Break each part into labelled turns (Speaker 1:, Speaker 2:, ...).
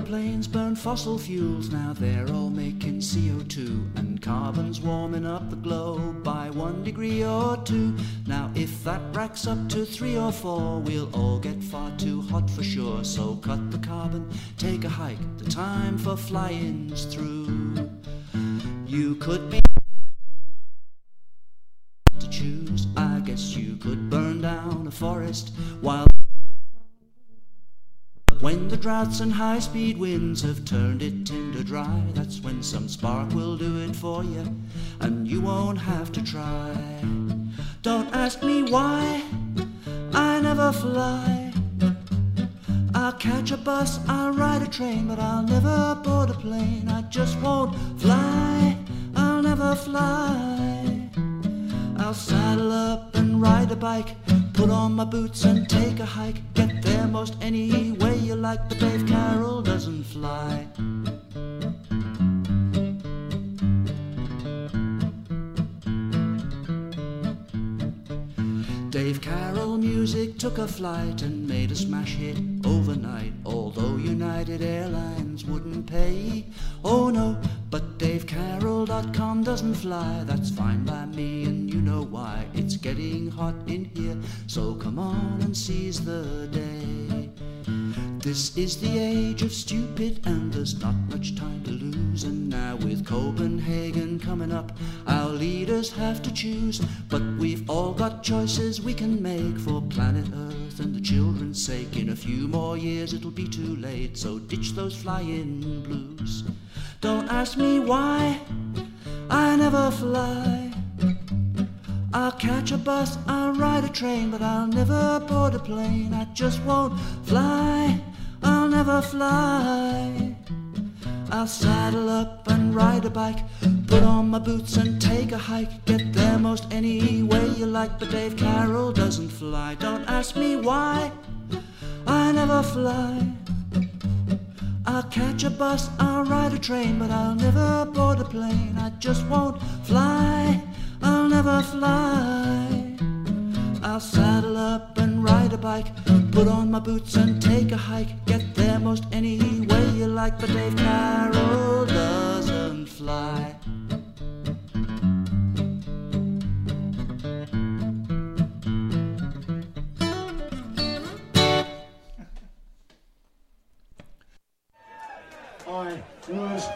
Speaker 1: Aeroplanes burn fossil fuels, now they're all making CO2, and carbon's warming up the globe by 1 degree or 2. Now if that racks up to 3 or 4, we'll all get far too hot for sure. So cut the carbon, take a hike, the time for flying's through. You could be to choose, I guess you could burn down a forest while when the droughts and high-speed winds have turned it tinder dry, that's when some spark will do it for you, and you won't have to try. Don't ask me why, I never fly. I'll catch a bus, I'll ride a train, but I'll never board a plane. I just won't fly, I'll never fly. I'll saddle up and ride a bike, put on my boots and take a hike, get there most any way you like, but Dave Carroll doesn't fly. Dave Carroll music took a flight and made a smash hit overnight, although United Airlines wouldn't pay. Oh no, but DaveCarroll.com doesn't fly. That's fine by me and you know why. It's getting hot in here, so come on and seize the day. This is the age of stupid and there's not much time to lose. And now with Copenhagen coming up, our leaders have to choose. But we've all got choices we can make for planet Earth and the children's sake. In a few more years it'll be too late, so ditch those flying blues. Don't ask me why, I never fly. I'll catch a bus, I'll ride a train, but I'll never board a plane. I just won't fly, I'll never fly. I'll saddle up and ride a bike, put on my boots and take a hike, get there most any way you like, but Dave Carroll doesn't fly. Don't ask me why, I never fly. I'll catch a bus, I'll ride a train, but I'll never board a plane. I just won't fly, I'll never fly. I'll saddle up and ride a bike, put on my boots and take a hike, get there most any way you like, but Dave Carroll doesn't fly.
Speaker 2: I was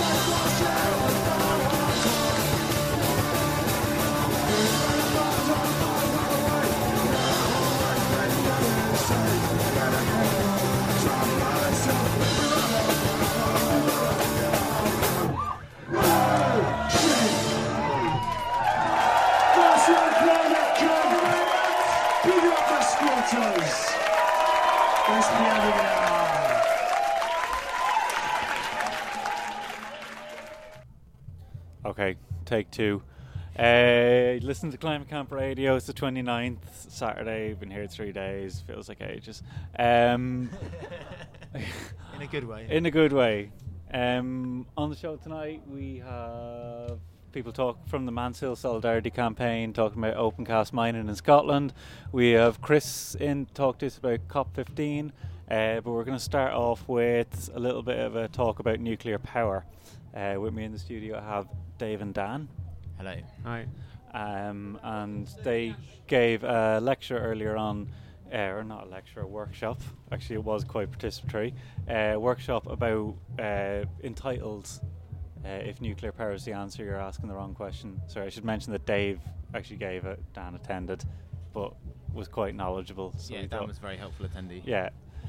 Speaker 2: Okay, take two. Listen to Climate Camp Radio. It's the 29th, Saturday. We've been here 3 days. Feels like ages.
Speaker 3: In a good way.
Speaker 2: In a good way. On the show tonight, we have people talk from the Mansfield Solidarity Campaign, talking about open cast mining in Scotland. We have Chris in to talk to us about COP15, but we're going to start off with a little bit of a talk about nuclear power. With me in the studio, I have Dave and Dan.
Speaker 3: Hello.
Speaker 4: Hi.
Speaker 2: And they gave a lecture earlier on, or not a lecture, a workshop. Actually, it was quite participatory. Workshop about entitled if nuclear power is the answer, you're asking the wrong question. Sorry, I should mention that Dave actually gave it. Dan attended, but was quite knowledgeable. So
Speaker 3: yeah, Dan was a very helpful attendee.
Speaker 2: Yeah.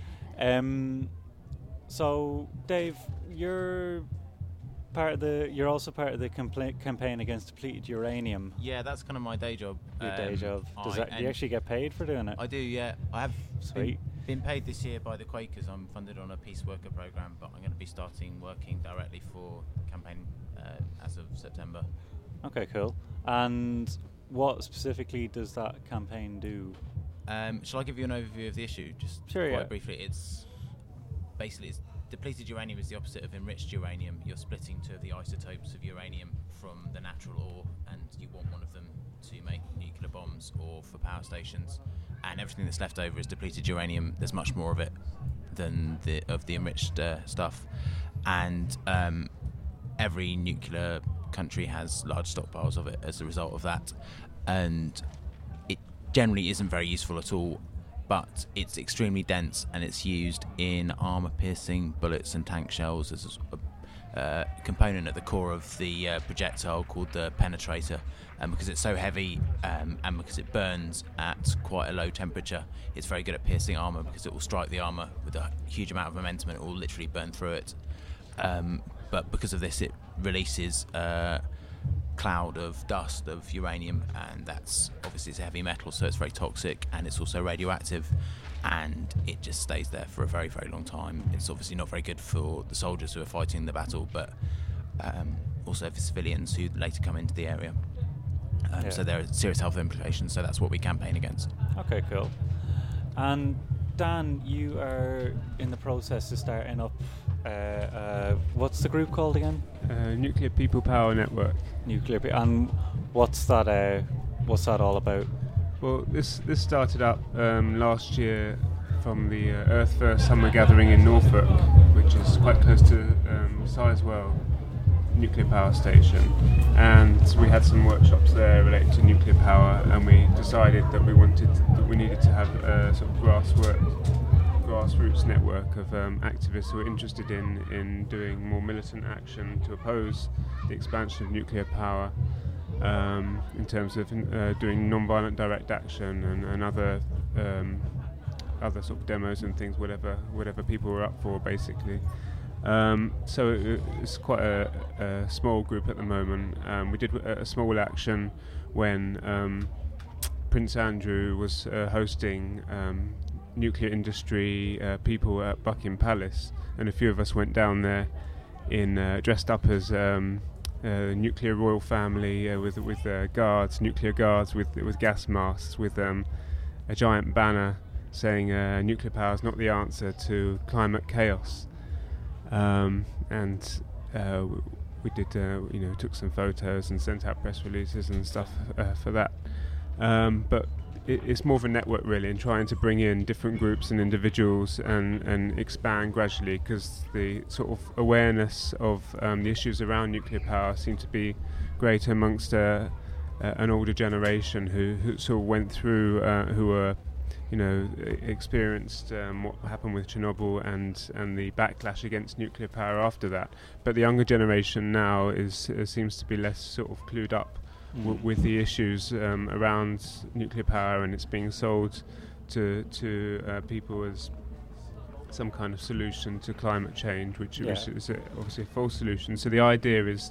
Speaker 2: So Dave, you're also part of the campaign against depleted uranium.
Speaker 3: Yeah, that's kind of my day job.
Speaker 2: Your day job. Do you actually get paid for doing it?
Speaker 3: I do, yeah. I have
Speaker 2: Sweet.
Speaker 3: been paid this year by the Quakers. I'm funded on a peace worker program, but I'm going to be starting working directly for campaign as of September.
Speaker 2: Okay, cool. And what specifically does that campaign do?
Speaker 3: Shall I give you an overview of the issue? Just
Speaker 2: sure,
Speaker 3: quite briefly. It's depleted uranium is the opposite of enriched uranium. You're splitting two of the isotopes of uranium from the natural ore, and you want one of them to make nuclear bombs or for power stations. And everything that's left over is depleted uranium. There's much more of it than the enriched stuff. And every nuclear country has large stockpiles of it as a result of that. And it generally isn't very useful at all, but it's extremely dense, and it's used in armour-piercing bullets and tank shells as a component at the core of the projectile called the penetrator. And because it's so heavy and because it burns at quite a low temperature, it's very good at piercing armour, because it will strike the armour with a huge amount of momentum and it will literally burn through it. But because of this, it releases a cloud of dust of uranium, and that's obviously it's a heavy metal, so it's very toxic, and it's also radioactive, and it just stays there for a very, very long time. It's obviously not very good for the soldiers who are fighting the battle, but also for civilians who later come into the area. So there are serious health implications, so that's what we campaign against.
Speaker 2: Okay, cool. And Dan, you are in the process of starting up what's the group called again?
Speaker 4: Nuclear People Power Network.
Speaker 2: And what's that all about?
Speaker 4: Well, this started up last year from the Earth First Summer Gathering in Norfolk, which is quite close to Sizewell nuclear power station, and we had some workshops there related to nuclear power, and we decided that we needed to have a sort of grassroots network of activists who are interested in doing more militant action to oppose the expansion of nuclear power, in terms of doing non-violent direct action and other sort of demos and things, whatever people were up for, basically. So it's quite a small group at the moment. We did a small action when Prince Andrew was hosting nuclear industry people at Buckingham Palace, and a few of us went down there in dressed up as nuclear royal family with guards, nuclear guards with gas masks, with a giant banner saying nuclear power is not the answer to climate chaos. We did, took some photos and sent out press releases and stuff for that. But it's more of a network, really, and trying to bring in different groups and individuals and expand gradually, because the sort of awareness of the issues around nuclear power seem to be greater amongst an older generation who sort of went through, who were experienced what happened with Chernobyl and the backlash against nuclear power after that. But the younger generation now seems to be less sort of clued up with the issues around nuclear power, and it's being sold to people as some kind of solution to climate change, which is obviously a false solution. So the idea is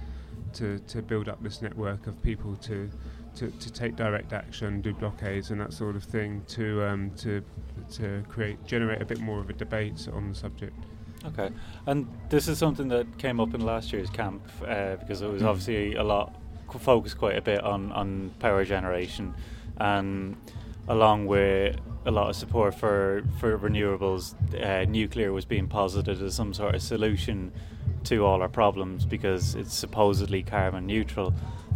Speaker 4: to build up this network of people to take direct action, do blockades and that sort of thing, to generate a bit more of a debate on the subject.
Speaker 2: Okay, and this is something that came up in last year's camp because it was obviously focused quite a bit on power generation, and along with a lot of support for renewables, nuclear was being posited as some sort of solution to all our problems because it's supposedly carbon neutral.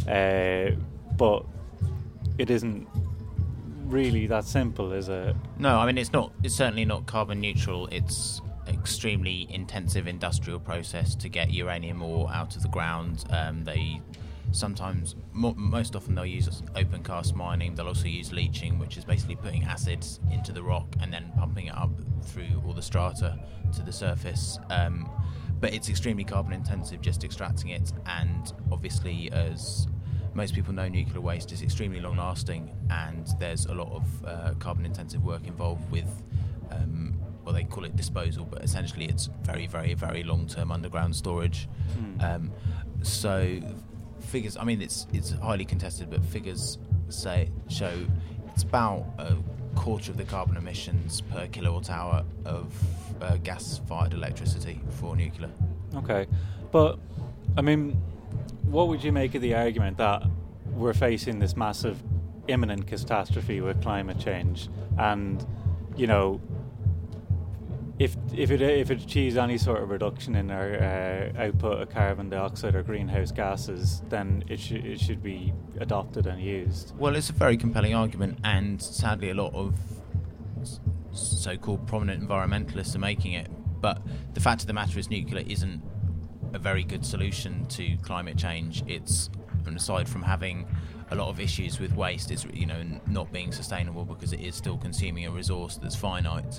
Speaker 2: But it isn't really that simple, is it?
Speaker 3: No, I mean it's not. It's certainly not carbon neutral. It's extremely intensive industrial process to get uranium ore out of the ground. They sometimes, most often, they'll use open cast mining. They'll also use leaching, which is basically putting acids into the rock and then pumping it up through all the strata to the surface. But it's extremely carbon intensive just extracting it, and obviously, as most people know, nuclear waste is extremely long lasting, and there's a lot of carbon intensive work involved with well, they call it disposal, but essentially it's very, very, very long term underground storage. So figures, I mean it's highly contested, but figures show it's about a quarter of the carbon emissions per kilowatt hour of gas fired electricity for nuclear.
Speaker 2: Okay, but I mean, what would you make of the argument that we're facing this massive imminent catastrophe with climate change, and if it achieves any sort of reduction in our output of carbon dioxide or greenhouse gases, then it should be adopted and used?
Speaker 3: Well, it's a very compelling argument, and sadly a lot of so-called prominent environmentalists are making it. But the fact of the matter is nuclear isn't a very good solution to climate change. It's, and aside from having a lot of issues with waste, it's not being sustainable because it is still consuming a resource that's finite.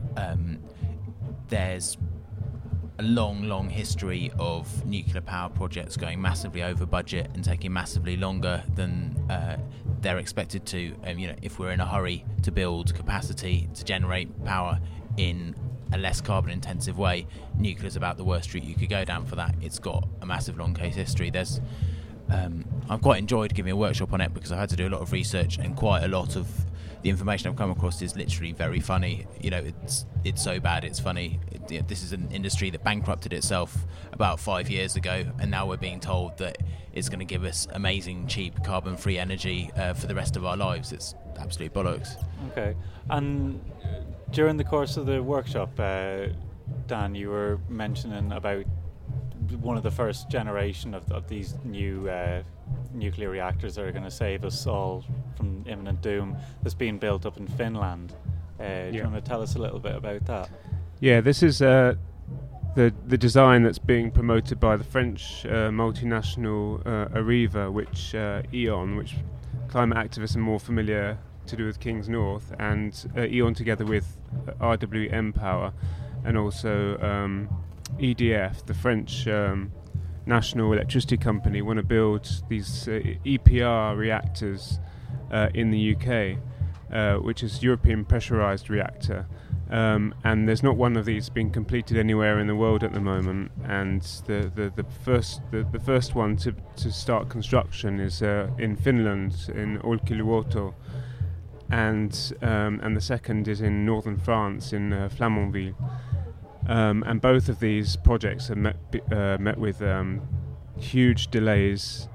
Speaker 3: There's a long history of nuclear power projects going massively over budget and taking massively longer than they're expected to. If we're in a hurry to build capacity to generate power in a less carbon intensive way, nuclear's about the worst route you could go down for that. It's got a massive long case history. I've quite enjoyed giving a workshop on it because I had to do a lot of research, and quite a lot of the information I've come across is literally very funny. It's so bad it's funny. This is an industry that bankrupted itself about 5 years ago, and now we're being told that it's going to give us amazing, cheap, carbon-free energy for the rest of our lives. It's absolute bollocks.
Speaker 2: Okay, and during the course of the workshop, Dan, you were mentioning about one of the first generation of these new nuclear reactors that are going to save us all from imminent doom that's being built up in Finland. Do you want to tell us a little bit about that? Yeah,
Speaker 4: this is the design that's being promoted by the French multinational Areva, which E.ON, which climate activists are more familiar to do with Kings North, and E.ON together with RWM Power and also EDF, the French national electricity company, want to build these EPR reactors in the UK, which is European pressurized reactor. And there's not one of these being completed anywhere in the world at the moment. And the first one to start construction is in Finland, in Olkiluoto, and the second is in northern France, in Flamanville. And both of these projects are met with huge delays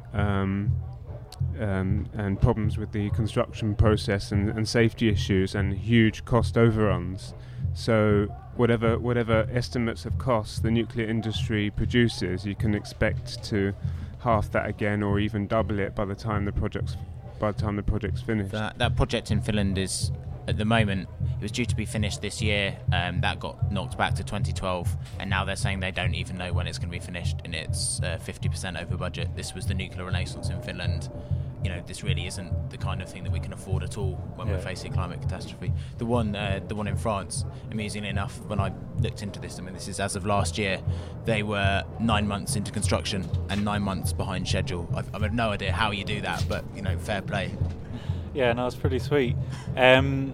Speaker 4: and problems with the construction process and safety issues and huge cost overruns. So whatever estimates of cost the nuclear industry produces, you can expect to half that again or even double it by the time the project's finished.
Speaker 3: That project in Finland is, at the moment, it was due to be finished this year. That got knocked back to 2012, and now they're saying they don't even know when it's going to be finished, and it's 50% over budget. This was the nuclear renaissance in Finland. this really isn't the kind of thing that we can afford at all when we're facing climate catastrophe. The one in France, amusingly enough, when I looked into this, this is as of last year, they were 9 months into construction and 9 months behind schedule. I have no idea how you do that, but fair play.
Speaker 2: Yeah, no, it's pretty sweet. And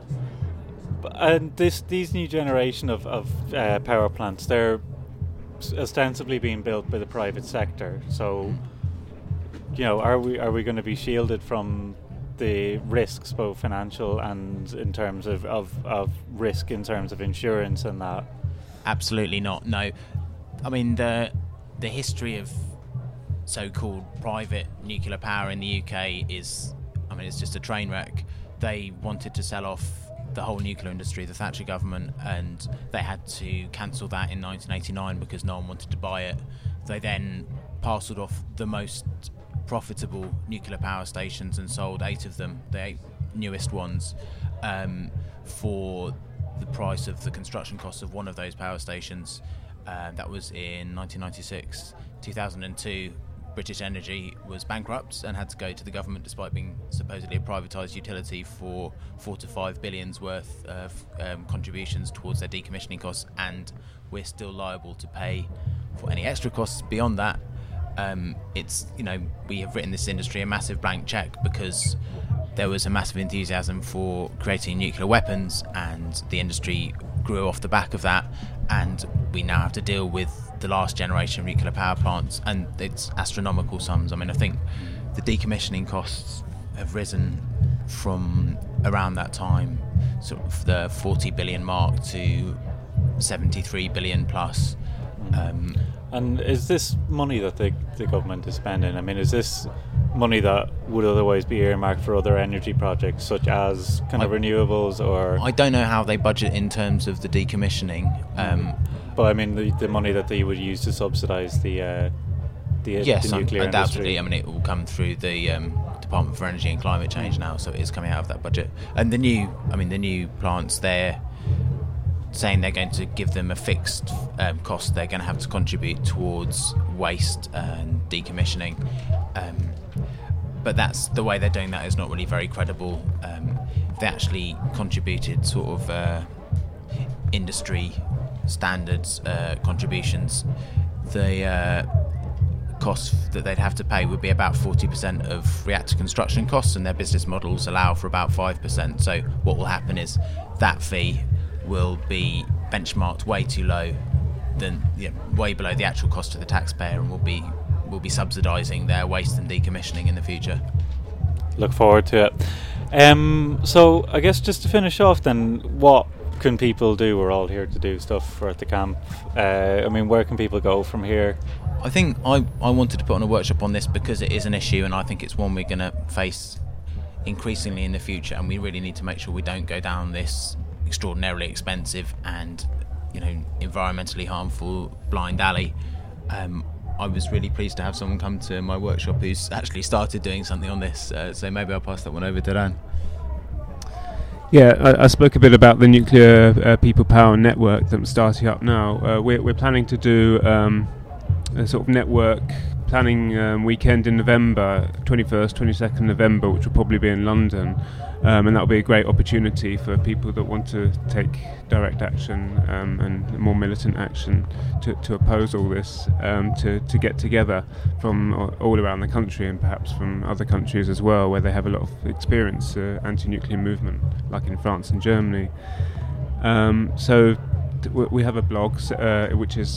Speaker 2: these new generation of power plants, they're ostensibly being built by the private sector. So, are we going to be shielded from the risks, both financial and in terms of risk in terms of insurance and that?
Speaker 3: Absolutely not. No, the history of so-called private nuclear power in the UK is, it's just a train wreck. They wanted to sell off the whole nuclear industry, the Thatcher government, and they had to cancel that in 1989 because no one wanted to buy it. They then parcelled off the most profitable nuclear power stations and sold 8 of them, the 8 newest ones, for the price of the construction costs of one of those power stations. That was in 1996. 2002, British Energy was bankrupt and had to go to the government, despite being supposedly a privatised utility, for 4 to 5 billions worth of contributions towards their decommissioning costs, and we're still liable to pay for any extra costs beyond that. We have written this industry a massive blank cheque because there was a massive enthusiasm for creating nuclear weapons, and the industry grew off the back of that, and we now have to deal with the last generation of nuclear power plants, and it's astronomical sums. I think the decommissioning costs have risen from around that time, sort of the 40 billion mark, to 73 billion plus.
Speaker 2: And is this money that the government is spending? Is this money that would otherwise be earmarked for other energy projects, such as renewables, or?
Speaker 3: I don't know how they budget in terms of the decommissioning.
Speaker 2: But the money that they would use to subsidise the nuclear
Speaker 3: undoubtedly.
Speaker 2: industry.
Speaker 3: It will come through the Department for Energy and Climate Change now, so it is coming out of that budget. And the new plants, they're saying they're going to give them a fixed cost. They're going to have to contribute towards waste and decommissioning. But that's the way they're doing that is not really very credible. If they actually contributed sort of industry standards contributions, the costs that they'd have to pay would be about 40% of reactor construction costs, and their business models allow for about 5%. So what will happen is that fee will be benchmarked way too low, way below the actual cost to the taxpayer, and will be subsidising their waste and decommissioning in the future.
Speaker 2: Look forward to it. So I guess just to finish off then, what can people do? We're all here to do stuff for at the camp. Where can people go from here?
Speaker 3: I think I wanted to put on a workshop on this because it is an issue, and I think it's one we're going to face increasingly in the future, and we really need to make sure we don't go down this extraordinarily expensive and environmentally harmful blind alley. I was really pleased to have someone come to my workshop who's actually started doing something on this, so maybe I'll pass that one over to Dan.
Speaker 4: Yeah, I spoke a bit about the Nuclear People Power Network that's starting up now. We're planning to do a sort of network planning weekend in November, 21st, 22nd November, which will probably be in London. And that'll be a great opportunity for people that want to take direct action and more militant action to oppose all this, to get together from all around the country, and perhaps from other countries as well, where they have a lot of experience, anti-nuclear movement, like in France and Germany. So we have a blog which is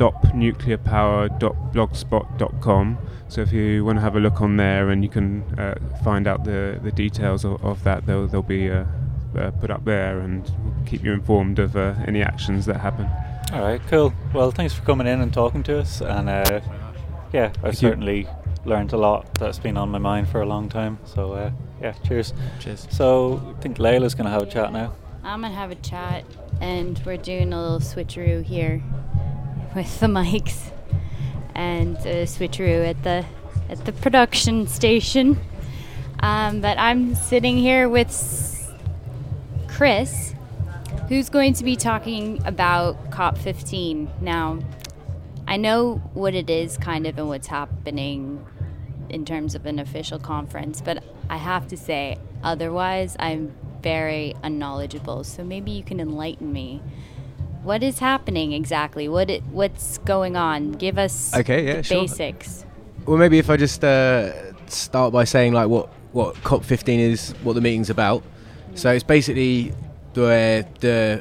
Speaker 4: stopnuclearpower.blogspot.com. So if you want to have a look on there, and you can find out the details of that, they'll be put up there, and keep you informed of any actions that happen.
Speaker 2: All right, cool. Well, thanks for coming in and talking to us. And I've certainly learned a lot that's been on my mind for a long time. So cheers.
Speaker 3: Cheers.
Speaker 2: So I think Layla's going to have a chat now.
Speaker 5: I'm going to have a chat, and we're doing a little switcheroo here with the mics, and a switcheroo at the production station. But I'm sitting here with Chris, who's going to be talking about COP15. Now, I know what it is kind of and what's happening in terms of an official conference, but I have to say, otherwise, I'm very unknowledgeable. So maybe you can enlighten me. What is happening exactly? What's going on? Give us the basics.
Speaker 6: Well, maybe if I just start by saying like what COP15 is, what the meeting's about. So it's basically where the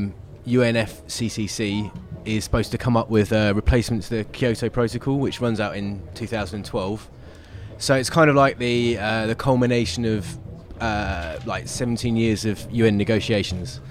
Speaker 6: UNFCCC is supposed to come up with a replacement to the Kyoto Protocol, which runs out in 2012. So it's kind of like the culmination of like 17 years of UN negotiations.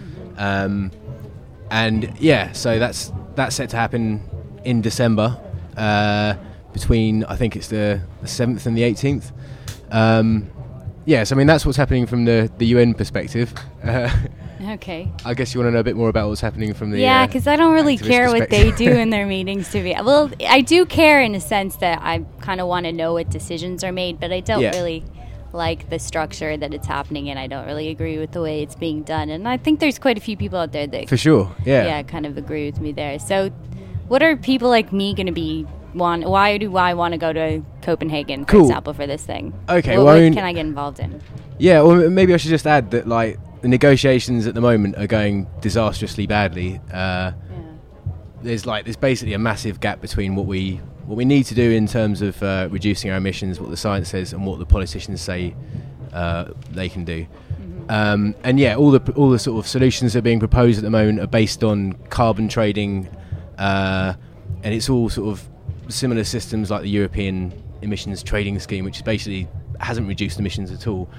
Speaker 6: And yeah, so that's set to happen in December, between, I think it's the 7th and the 18th. So I mean, that's what's happening from the UN perspective.
Speaker 5: Okay.
Speaker 6: I guess you want to know a bit more about what's happening from the
Speaker 5: because I don't really care what they do in their meetings. Well, I do care in a sense that I kind of want to know what decisions are made, but I don't really like the structure that it's happening in. I don't really agree with the way it's being done, and I think there's quite a few people out there that
Speaker 6: for sure
Speaker 5: kind of agree with me there. So what are people like me going to be why do I want to go to Copenhagen, for example, for this thing?
Speaker 6: Okay,
Speaker 5: what can I get involved in?
Speaker 6: Yeah, well, maybe I should just add that like the negotiations at the moment are going disastrously badly. There's basically a massive gap between what we need to do in terms of reducing our emissions, what the science says, and what the politicians say they can do. And all the sort of solutions that are being proposed at the moment are based on carbon trading, and it's all sort of similar systems like the European emissions trading scheme, which basically hasn't reduced emissions at all.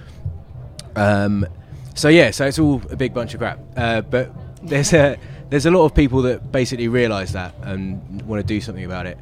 Speaker 6: So it's all a big bunch of crap. But there's a lot of people that basically realise that and want to do something about it.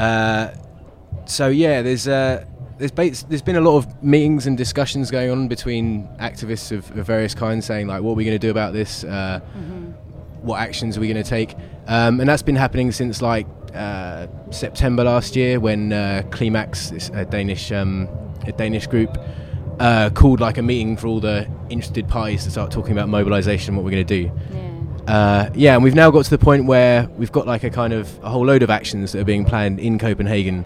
Speaker 6: There's been a lot of meetings and discussions going on between activists of various kinds, saying like, what are we going to do about this? What actions are we going to take? And that's been happening since like September last year, when Klimax, a Danish group, called like a meeting for all the interested parties to start talking about mobilisation and what we're going to do. And we've now got to the point where we've got like a whole load of actions that are being planned in Copenhagen.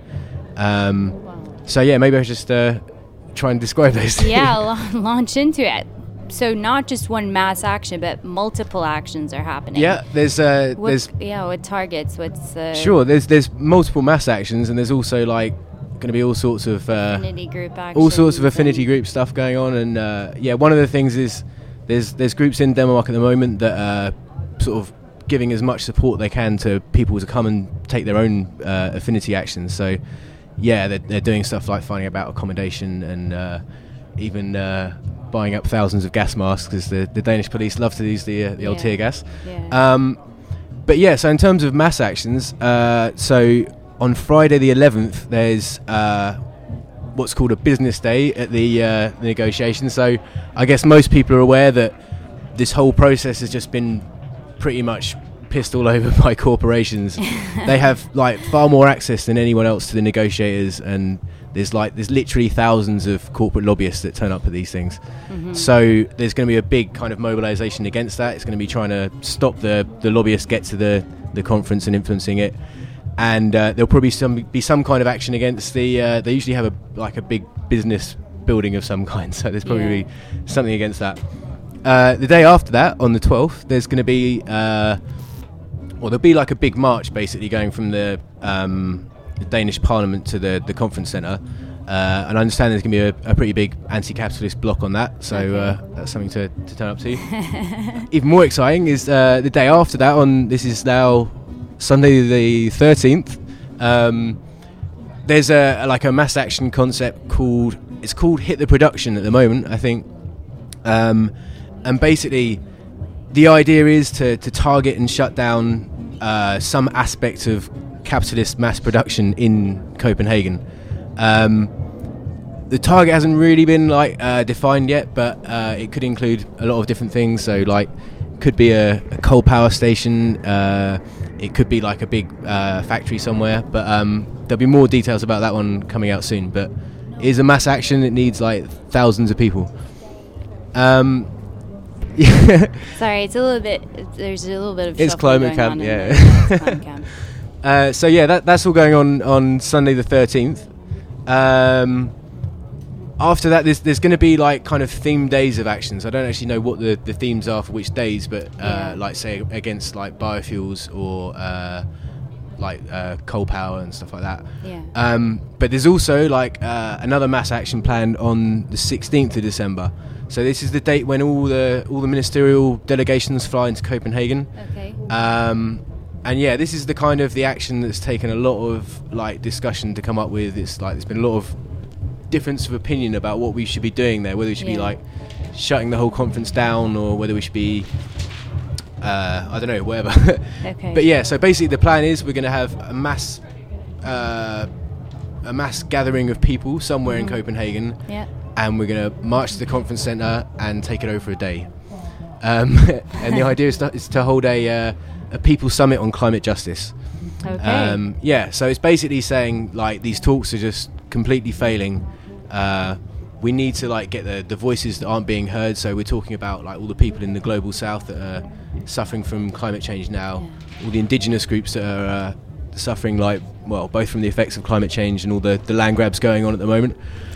Speaker 6: Maybe I should just try and describe those.
Speaker 5: Launch into it. So not just one mass action, but multiple actions are happening.
Speaker 6: Yeah,
Speaker 5: what targets?
Speaker 6: Sure, there's multiple mass actions, and there's also like going to be all sorts of
Speaker 5: affinity group actions,
Speaker 6: all sorts of affinity group stuff going on. And one of the things is there's groups in Denmark at the moment that are sort of giving as much support they can to people to come and take their own affinity actions. So they're doing stuff like finding about accommodation and even buying up thousands of gas masks, because the Danish police love to use the old tear gas. So in terms of mass actions, so on Friday the 11th there's what's called a business day at the negotiations. So I guess most people are aware that this whole process has just been pretty much pissed all over by corporations. They have like far more access than anyone else to the negotiators, and there's literally thousands of corporate lobbyists that turn up at these things. So there's going to be a big kind of mobilisation against that. It's going to be trying to stop the lobbyists get to the conference and influencing it. And there'll probably be some kind of action against they usually have a big business building of some kind, so there's probably something against that. The day after that, on the 12th, there's going to be there'll be like a big march basically going from the Danish Parliament to the conference centre, and I understand there's going to be a pretty big anti-capitalist block on that, so that's something to turn up to. Even more exciting is the day after that, this is now Sunday the 13th, there's a mass action concept called Hit the Production at the moment, I think, and basically the idea is to target and shut down some aspect of capitalist mass production in Copenhagen. The target hasn't really been defined yet, but it could include a lot of different things. So could be a coal power station, it could be like a big factory somewhere, but there'll be more details about that one coming out soon. But it is a mass action. It needs thousands of people.
Speaker 5: Sorry, it's a little bit. There's a little bit of.
Speaker 6: It's climate camp,
Speaker 5: Climate camp.
Speaker 6: That's all going on Sunday the 13th. After that, there's going to be like kind of themed days of actions. I don't actually know what the themes are for which days, but like say against like biofuels or coal power and stuff like that.
Speaker 5: Yeah.
Speaker 6: But there's also like another mass action planned on the 16th of December. So this is the date when all the ministerial delegations fly into Copenhagen.
Speaker 5: Okay.
Speaker 6: And yeah, this is the kind of the action that's taken a lot of like discussion to come up with. It's like there's been a lot of difference of opinion about what we should be doing there, whether we should be like shutting the whole conference down or whether we should be I don't know, whatever.
Speaker 5: Okay.
Speaker 6: But yeah, so basically the plan is we're going to have a mass gathering of people somewhere in Copenhagen, and we're going to march to the conference centre and take it over for a day. And the idea is to hold a people summit on climate justice.
Speaker 5: Okay.
Speaker 6: Yeah, so it's basically saying like these talks are just completely failing. We need to like get the voices that aren't being heard. So we're talking about like all the people in the global south that are suffering from climate change now, all the indigenous groups that are suffering like, well, both from the effects of climate change and all the land grabs going on at the moment.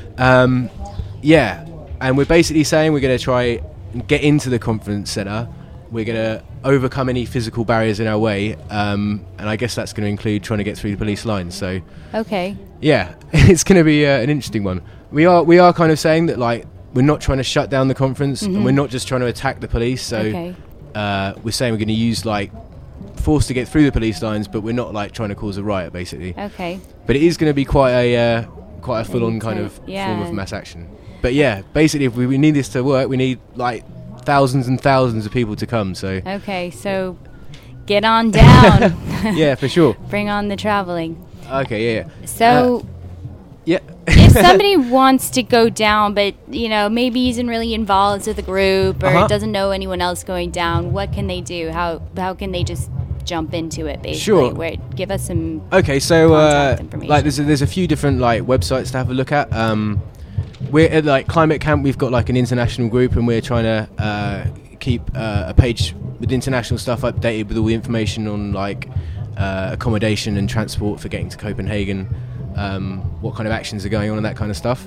Speaker 6: Yeah, and we're basically saying we're going to try and get into the conference centre. We're going to overcome any physical barriers in our way, and I guess that's going to include trying to get through the police lines. So
Speaker 5: Okay.
Speaker 6: yeah, it's going to be an interesting one. We are kind of saying that like we're not trying to shut down the conference, and we're not just trying to attack the police. So we're saying we're going to use like force to get through the police lines, but we're not like trying to cause a riot, basically.
Speaker 5: Okay.
Speaker 6: But it is going to be quite a full-on kind of form of mass action. But yeah, basically, if we need this to work, we need like thousands and thousands of people to come. So
Speaker 5: Okay, so get on down.
Speaker 6: yeah, for sure.
Speaker 5: Bring on the traveling.
Speaker 6: Okay, yeah.
Speaker 5: So
Speaker 6: Yeah.
Speaker 5: if somebody wants to go down, but maybe isn't really involved with the group or doesn't know anyone else going down, what can they do? How can they just jump into it? Basically,
Speaker 6: Sure.
Speaker 5: Give us some.
Speaker 6: Okay, so
Speaker 5: contact information.
Speaker 6: like there's a few different like websites to have a look at. We're at like Climate Camp. We've got like an international group, and we're trying to keep a page with international stuff updated with all the information on like accommodation and transport for getting to Copenhagen, what kind of actions are going on and that kind of stuff.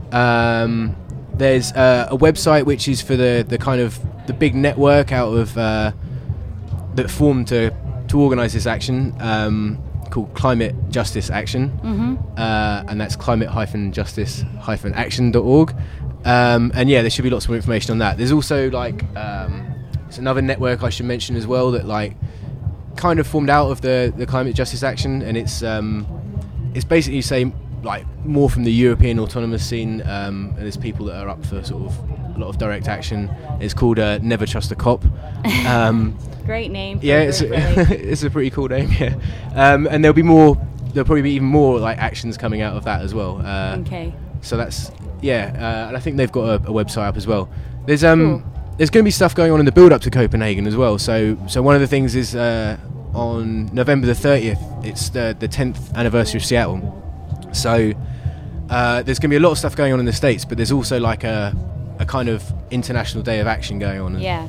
Speaker 6: There's a website which is for the kind of the big network out of that formed to organise this action, called Climate Justice Action, and that's climate-justice-action.org. And yeah, there should be lots more information on that. There's also like it's another network I should mention as well that like kind of formed out of the Climate Justice Action, and it's basically say like more from the European autonomous scene, and there's people that are up for sort of a lot of direct action. It's called Never Trust a Cop.
Speaker 5: Great name.
Speaker 6: Yeah, it's a pretty cool name. Yeah, and there'll probably be even more like actions coming out of that as well.
Speaker 5: Okay.
Speaker 6: So that's and I think they've got a website up as well. There's
Speaker 5: Cool.
Speaker 6: there's going to be stuff going on in the build up to Copenhagen as well. So one of the things is on November the 30th, it's the 10th anniversary of Seattle. So there's going to be a lot of stuff going on in the States, but there's also like a kind of international day of action going on.
Speaker 5: Yeah.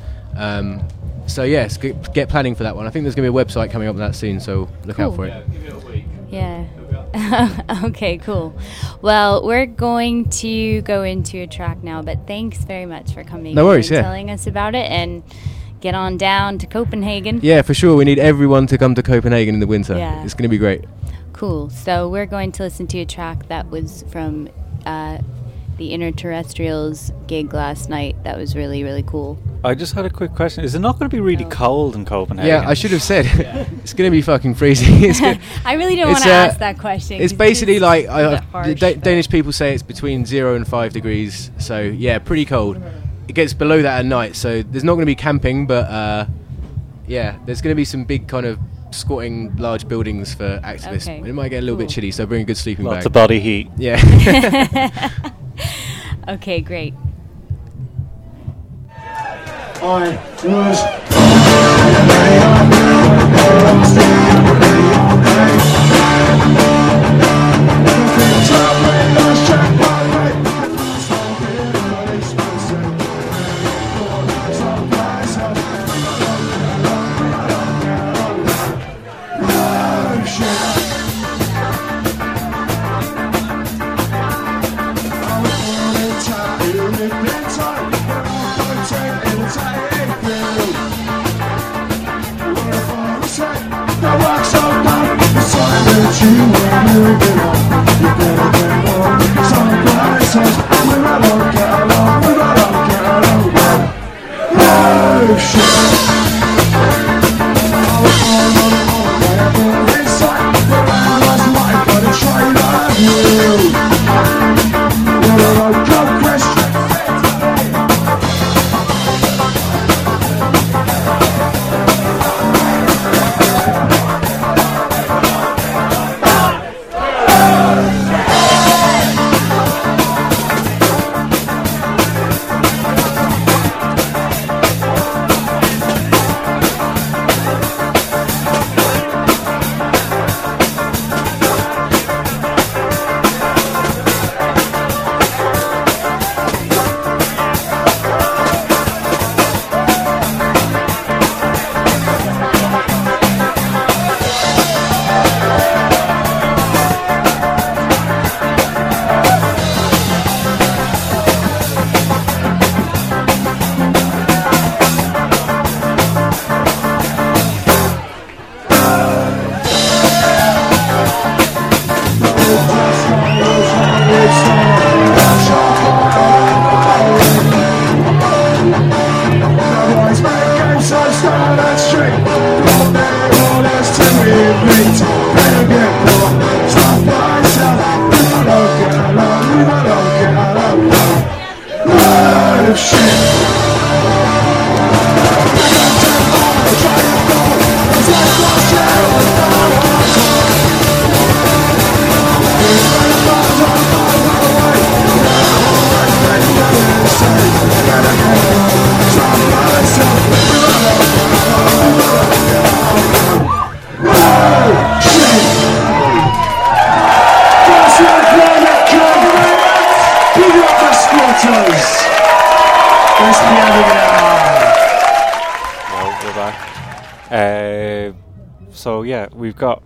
Speaker 6: So yes, get planning for that one. I think there's going to be a website coming up with that soon, so look out for it.
Speaker 5: Yeah. Okay, cool. Well, we're going to go into a track now, but thanks very much for coming
Speaker 6: No worries,
Speaker 5: and telling us about it, and get on down to Copenhagen.
Speaker 6: Yeah, for sure. We need everyone to come to Copenhagen in the winter.
Speaker 5: Yeah.
Speaker 6: It's going to be great.
Speaker 5: Cool. So we're going to listen to a track that was from the Interterrestrials gig last night. That was really, really cool.
Speaker 2: I just had a quick question. Is it not going to be really cold in Copenhagen?
Speaker 6: Yeah, I should have said. It's going to be fucking freezing.
Speaker 5: I really don't want to ask that question.
Speaker 6: It's
Speaker 5: 'cause
Speaker 6: basically
Speaker 5: it's
Speaker 6: like
Speaker 5: a bit harsh,
Speaker 6: Danish people say it's between 0 and 5 degrees. So yeah, pretty cold. It gets below that at night, so there's not going to be camping, but yeah, there's going to be some big kind of squatting large buildings for activists.
Speaker 5: Okay.
Speaker 6: It might get a little bit chilly, so bring a good sleeping bag.
Speaker 2: Lots of body heat.
Speaker 6: Yeah.
Speaker 5: Okay, great.
Speaker 7: I was
Speaker 2: So yeah, we've got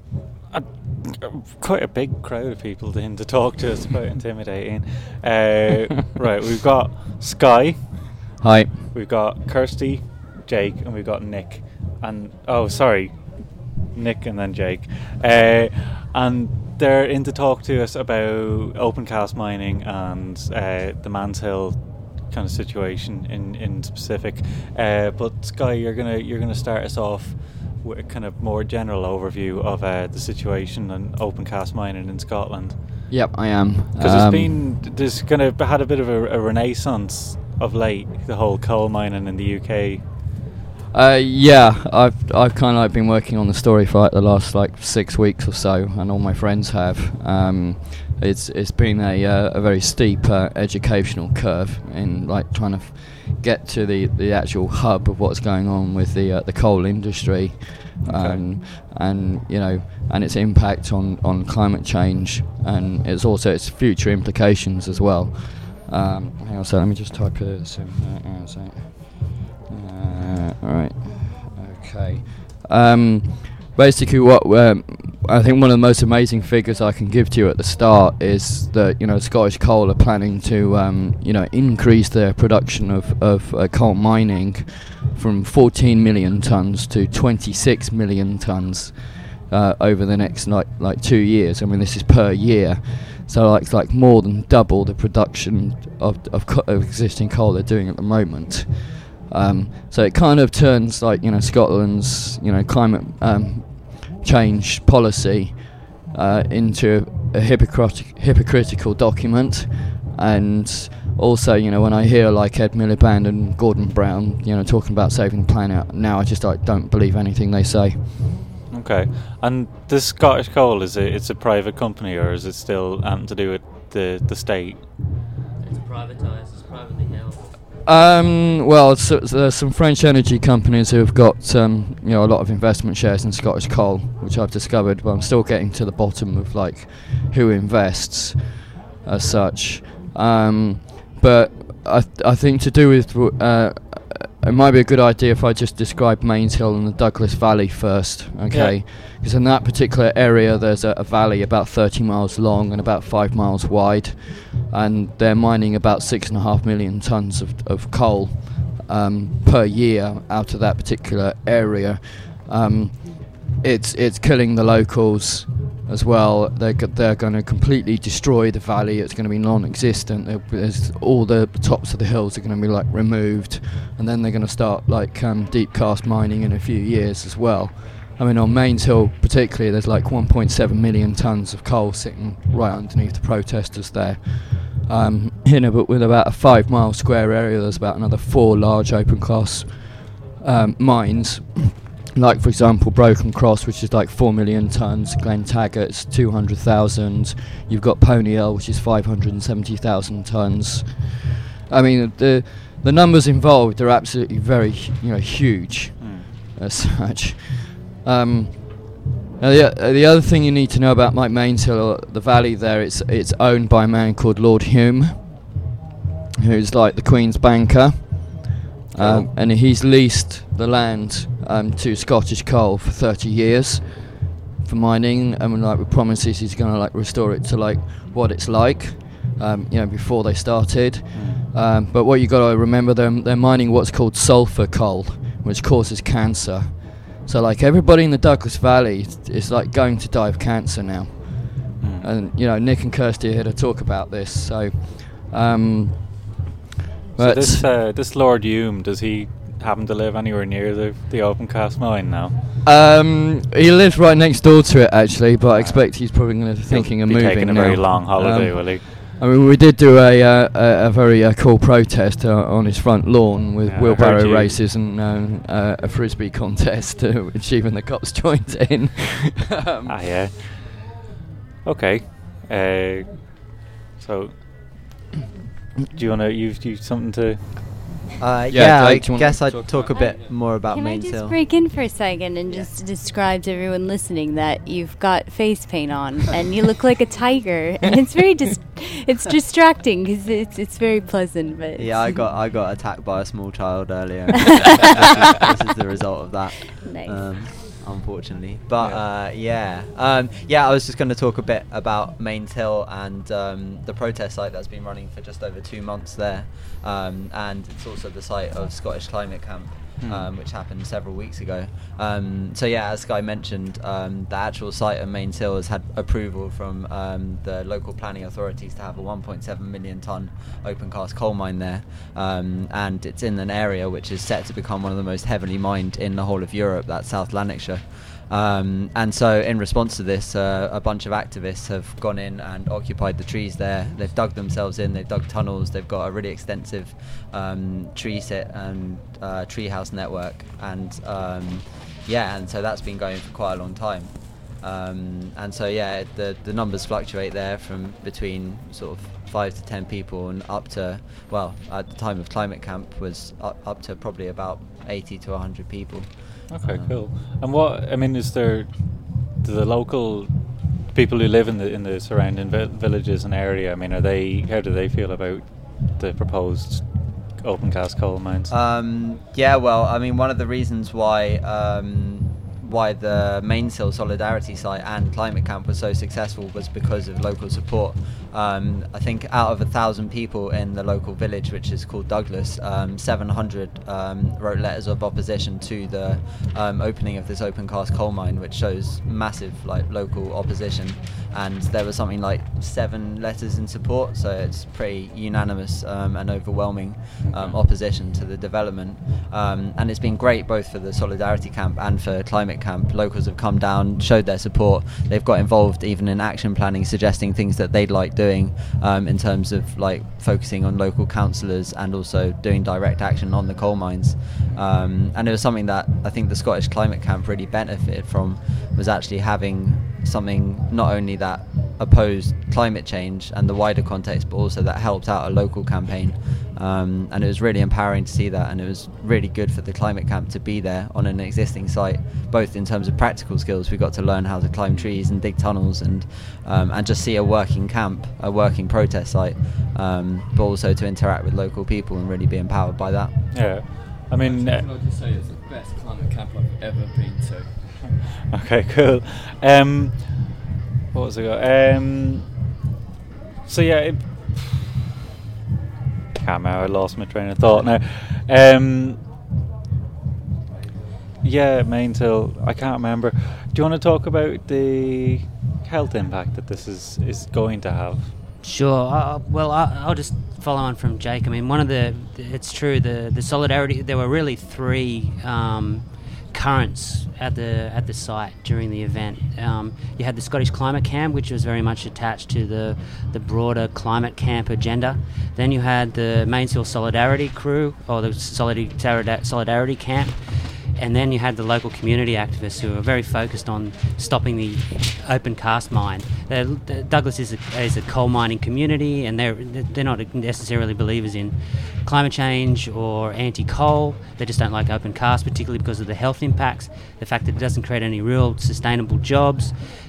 Speaker 2: quite a big crowd of people in to talk to us about intimidating. Right, we've got Sky.
Speaker 7: Hi.
Speaker 2: We've got Kirsty, Jake, and we've got Nick. And Nick and then Jake. And they're in to talk to us about open cast mining and the Manshill kind of situation in specific. But Sky, you're gonna start us off with a kind of more general overview of the situation and open cast mining in Scotland.
Speaker 7: Yep, I am.
Speaker 2: Because there's kind of had a bit of a renaissance of late, the whole coal mining in the UK.
Speaker 7: Yeah, I've kind of like been working on the story for like the last 6 weeks or so, and all my friends have. It's been a very steep educational curve in like trying to get to the actual hub of what's going on with the coal industry,
Speaker 2: Okay.
Speaker 7: and its impact on climate change, and its future implications as well. Hang on a second, let me just type this in. Alright, okay. Basically, what I think one of the most amazing figures I can give to you at the start is that Scottish Coal are planning to increase their production of coal mining from 14 million tonnes to 26 million tonnes over the next 2 years. I mean, this is per year, so it's like more than double the production of existing coal they're doing at the moment. So it kind of turns Scotland's climate change policy into a hypocritical document. And also, when I hear Ed Miliband and Gordon Brown, talking about saving the planet, now I just don't believe anything they say.
Speaker 2: Okay, and the Scottish Coal it's a private company, or is it still to do with the state?
Speaker 8: It's privatised. It's privately held.
Speaker 7: Well, there's some French energy companies who have got a lot of investment shares in Scottish Coal, which I've discovered. But I'm still getting to the bottom of who invests as such. But I think to do with it might be a good idea if I just describe Manshill and the Douglas Valley first, okay? Because in that particular area there's a valley about 30 miles long and about 5 miles wide, and they're mining about 6.5 million tonnes of coal per year out of that particular area. It's killing the locals. as well. They're going to completely destroy the valley. It's going to be non-existent. There's all the tops of the hills are going to be like removed, and then they're going to start like deep cast mining in a few years as well. I mean, on Mains Hill particularly, there's like 1.7 million tons of coal sitting right underneath the protesters there. With about a 5 mile square area, there's about another 4 large open cast mines. Like, for example, Broken Cross, which is like 4 million tons, Glen Taggart's 200,000, you've got Pony Hill, which is 570,000 tons. I mean, the numbers involved are absolutely very, huge as such. The other thing you need to know about Mains Hill, the valley there, it's owned by a man called Lord Hume, who's like the Queen's banker. And he's leased the land to Scottish Coal for 30 years for mining, and with promises he's going to like restore it to like what it's like, before they started. But what you got to remember, they're mining what's called sulfur coal, which causes cancer. So like everybody in the Douglas Valley is like going to die of cancer now, and Nick and Kirsty are here to talk about this. So.
Speaker 2: So this Lord Hume, does he happen to live anywhere near the open cast mine now?
Speaker 7: He lives right next door to it actually, but I expect he's probably going to be thinking of moving
Speaker 2: taking a
Speaker 7: now.
Speaker 2: very long holiday, will he?
Speaker 7: I mean, we did do a very cool protest on his front lawn with wheelbarrow races and a frisbee contest, which even the cops joined in.
Speaker 2: Yeah. Okay. So. Do you want to use something to?
Speaker 9: I guess I'd talk a bit more about Mains Hill.
Speaker 5: Can I just break in for a second and just describe to everyone listening that you've got face paint on and you look like a tiger, and it's very it's distracting because it's very pleasant. But
Speaker 9: yeah, I got attacked by a small child earlier. This is the result of that.
Speaker 5: Nice.
Speaker 9: Unfortunately, but I was just going to talk a bit about Mains Hill and the protest site that's been running for just over 2 months there, and it's also the site of Scottish Climate Camp, which happened several weeks ago. As Guy mentioned, the actual site of Mains Hill has had approval from the local planning authorities to have a 1.7 million ton open cast coal mine there, and it's in an area which is set to become one of the most heavily mined in the whole of Europe. That's South Lanarkshire. And so in response to this, a bunch of activists have gone in and occupied the trees there. They've dug themselves in, they've dug tunnels, they've got a really extensive tree sit and treehouse network, and so that's been going for quite a long time. The numbers fluctuate there from between sort of 5 to 10 people and up to, at the time of Climate Camp was up to probably about 80 to 100 people.
Speaker 2: Okay, cool. And is there the local people who live in the surrounding villages and area? I mean, how do they feel about the proposed open cast coal mines? One
Speaker 9: of the reasons why the Mains Hill Solidarity site and Climate Camp was so successful was because of local support. I think out of 1,000 people in the local village, which is called Douglas, 700 wrote letters of opposition to the opening of this open cast coal mine, which shows massive local opposition. And there was something like 7 letters in support, so it's pretty unanimous and overwhelming opposition to the development. And it's been great both for the Solidarity Camp and for Climate Camp. Locals have come down, showed their support. They've got involved even in action planning, suggesting things that they'd like doing in terms of focusing on local councillors and also doing direct action on the coal mines. And it was something that I think the Scottish Climate Camp really benefited from, was actually having something not only that opposed climate change and the wider context, but also that helped out a local campaign. And it was really empowering to see that, and it was really good for the Climate Camp to be there on an existing site, both in terms of practical skills. We got to learn how to climb trees and dig tunnels and just see a working camp, a working protest site, but also to interact with local people and really be empowered by that.
Speaker 2: Yeah, I mean,
Speaker 7: I'd just say it's the best climate camp I've ever been to.
Speaker 2: Okay, cool. What was it? Can't remember. I lost my train of thought now. Mains Hill. I can't remember. Do you want to talk about the health impact that this is going to have?
Speaker 10: Sure. I'll just follow on from Jake. I mean, it's true, the solidarity, there were really three currents at the site during the event. You had the Scottish Climate Camp, which was very much attached to the broader climate camp agenda. Then you had the Mainshill Solidarity crew, or the Solidarity Camp. And then you had the local community activists who were very focused on stopping the open cast mine. Douglas is a coal mining community, and they're not necessarily believers in climate change or anti-coal. They just don't like open cast, particularly because of the health impacts, the fact that it doesn't create any real sustainable jobs.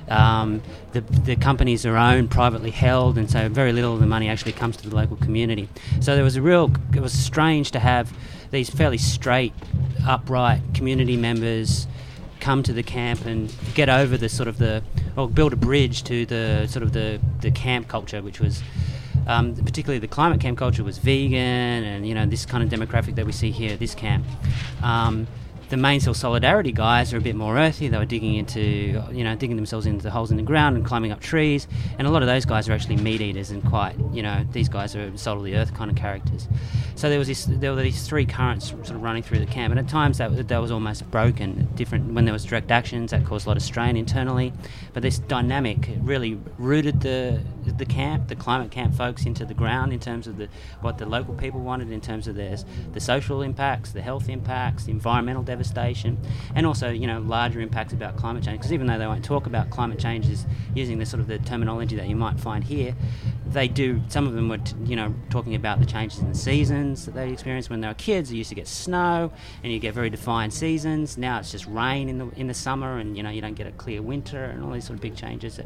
Speaker 10: The companies are owned, privately held, and so very little of the money actually comes to the local community. So it was strange to have these fairly straight, upright community members come to the camp and get over build a bridge to the camp culture, which was particularly the climate camp culture was vegan, and this kind of demographic that we see here at this camp. The Mainshill Solidarity guys are a bit more earthy. They were digging themselves into the holes in the ground and climbing up trees. And a lot of those guys are actually meat eaters and quite, these guys are salt of the earth kind of characters. So there were these three currents sort of running through the camp, and at times that was almost broken. Different when there was direct actions that caused a lot of strain internally. But this dynamic really rooted the camp, the climate camp folks, into the ground in terms of what the local people wanted, in terms of the social impacts, the health impacts, the environmental devastation, and also larger impacts about climate change. Because even though they won't talk about climate change as using the terminology that you might find here, they do. Some of them were talking about the changes in the seasons that they experienced when they were kids. They used to get snow, and you get very defined seasons. Now it's just rain in the summer, and you don't get a clear winter, and all these sort of big changes.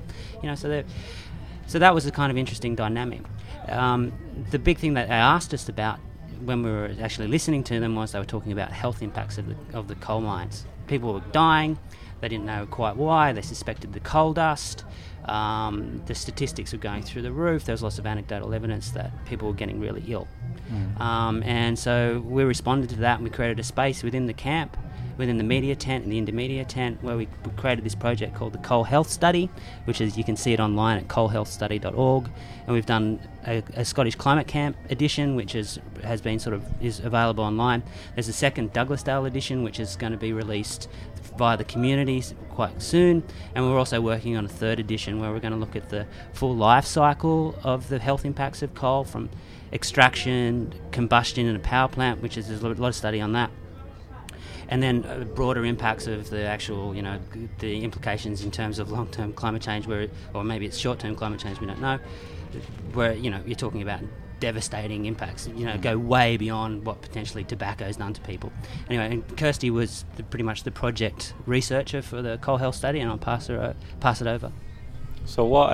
Speaker 10: So that was a kind of interesting dynamic. The big thing that they asked us about when we were actually listening to them was they were talking about health impacts of the coal mines. People were dying. They didn't know quite why. They suspected the coal dust. The statistics were going through the roof. There was lots of anecdotal evidence that people were getting really ill. And so we responded to that, and we created a space within the camp, within the media tent and the intermedia tent, where we created this project called the Coal Health Study, which is, you can see it online at coalhealthstudy.org. And we've done a Scottish Climate Camp edition, which is available online. There's a second Douglasdale edition, which is going to be released via the communities quite soon. And we're also working on a third edition where we're going to look at the full life cycle of the health impacts of coal, from extraction, combustion in a power plant, which is, there's a lot of study on that. And then broader impacts of the actual, the implications in terms of long-term climate change, or maybe it's short-term climate change, we don't know, where, you're talking about devastating impacts, go way beyond what potentially tobacco's done to people. Anyway, and Kirsty was pretty much the project researcher for the Coal Health Study, and I'll pass it over. So
Speaker 2: what,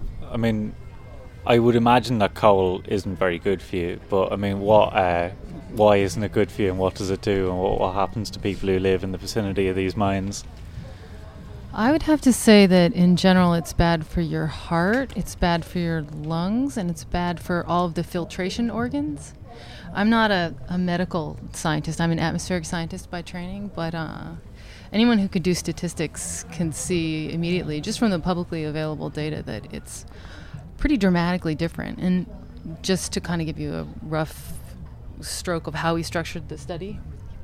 Speaker 2: I would imagine that coal isn't very good for you, but why isn't it good for you, and what does it do, and what happens to people who live in the vicinity of these mines?
Speaker 11: I would have to say that in general it's bad for your heart, it's bad for your lungs, and it's bad for all of the filtration organs. I'm not a medical scientist, I'm an atmospheric scientist by training, but anyone who could do statistics can see immediately, just from the publicly available data, that it's pretty dramatically different. And just to kind of give you a rough stroke of how we structured the study,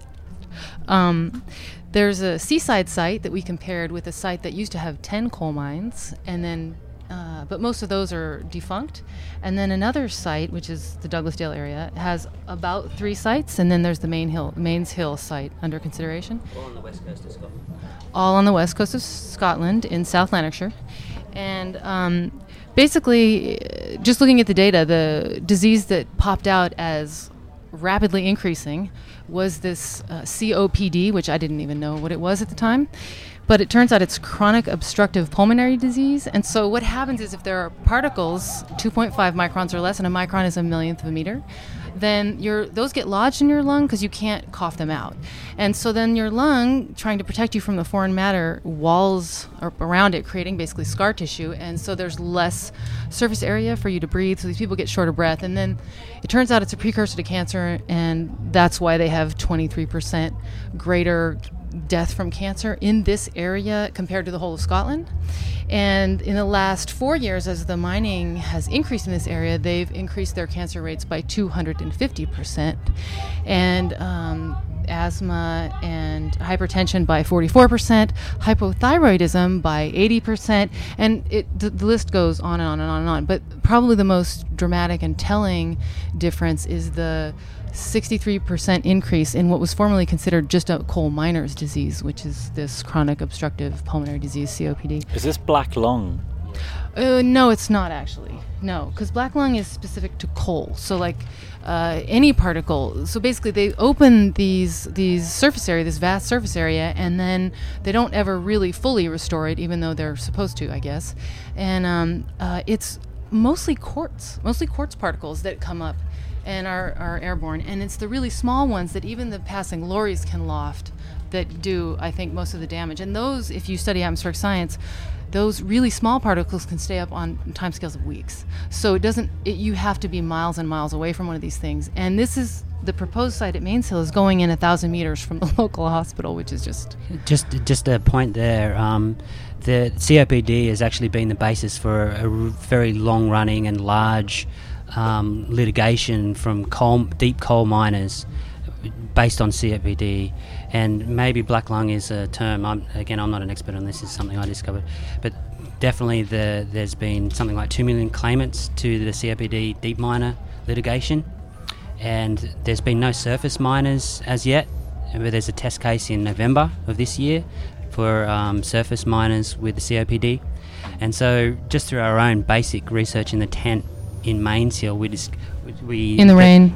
Speaker 11: there's a seaside site that we compared with a site that used to have 10 coal mines, and then but most of those are defunct. And then another site, which is the Douglasdale area, has about 3 sites, and then there's the Mains Hill site under consideration.
Speaker 10: All on the west coast of Scotland.
Speaker 11: All on the west coast of Scotland in South Lanarkshire. And basically, just looking at the data, the disease that popped out as rapidly increasing was this COPD, which I didn't even know what it was at the time. But it turns out it's chronic obstructive pulmonary disease. And so what happens is, if there are particles 2.5 microns or less, and a micron is a millionth of a meter, then those get lodged in your lung because you can't cough them out. And so then your lung, trying to protect you from the foreign matter, walls around it, creating basically scar tissue. And so there's less surface area for you to breathe. So these people get short of breath. And then it turns out it's a precursor to cancer. And that's why they have 23% greater death from cancer in this area compared to the whole of Scotland. And in the last 4 years, as the mining has increased in this area, they've increased their cancer rates by 250%, and asthma and hypertension by 44%, hypothyroidism by 80%, and the list goes on and on and on and on. But probably the most dramatic and telling difference is the 63% increase in what was formerly considered just a coal miner's disease, which is this chronic obstructive pulmonary disease, COPD.
Speaker 2: Is this black lung?
Speaker 11: No, it's not actually. No, because black lung is specific to coal. So like any particle. So basically they open these surface area, this vast surface area, and then they don't ever really fully restore it, even though they're supposed to, I guess. And it's mostly quartz particles that come up and are airborne. And it's the really small ones that even the passing lorries can loft that do, I think, most of the damage. And those, if you study atmospheric science, those really small particles can stay up on timescales of weeks. So you have to be miles and miles away from one of these things. And this is the proposed site at Mainshill is going in 1,000 meters from the local hospital, which is just
Speaker 10: a point there. The COPD has actually been the basis for a very long-running and large litigation from deep coal miners based on COPD. And maybe black lung is a term. I'm not an expert on this. It's something I discovered, but definitely there's been something like 2 million claimants to the COPD deep miner litigation, and there's been no surface miners as yet. But there's a test case in November of this year for surface miners with the COPD, and so just through our own basic research in the tent in Mainshill, we
Speaker 11: in the rain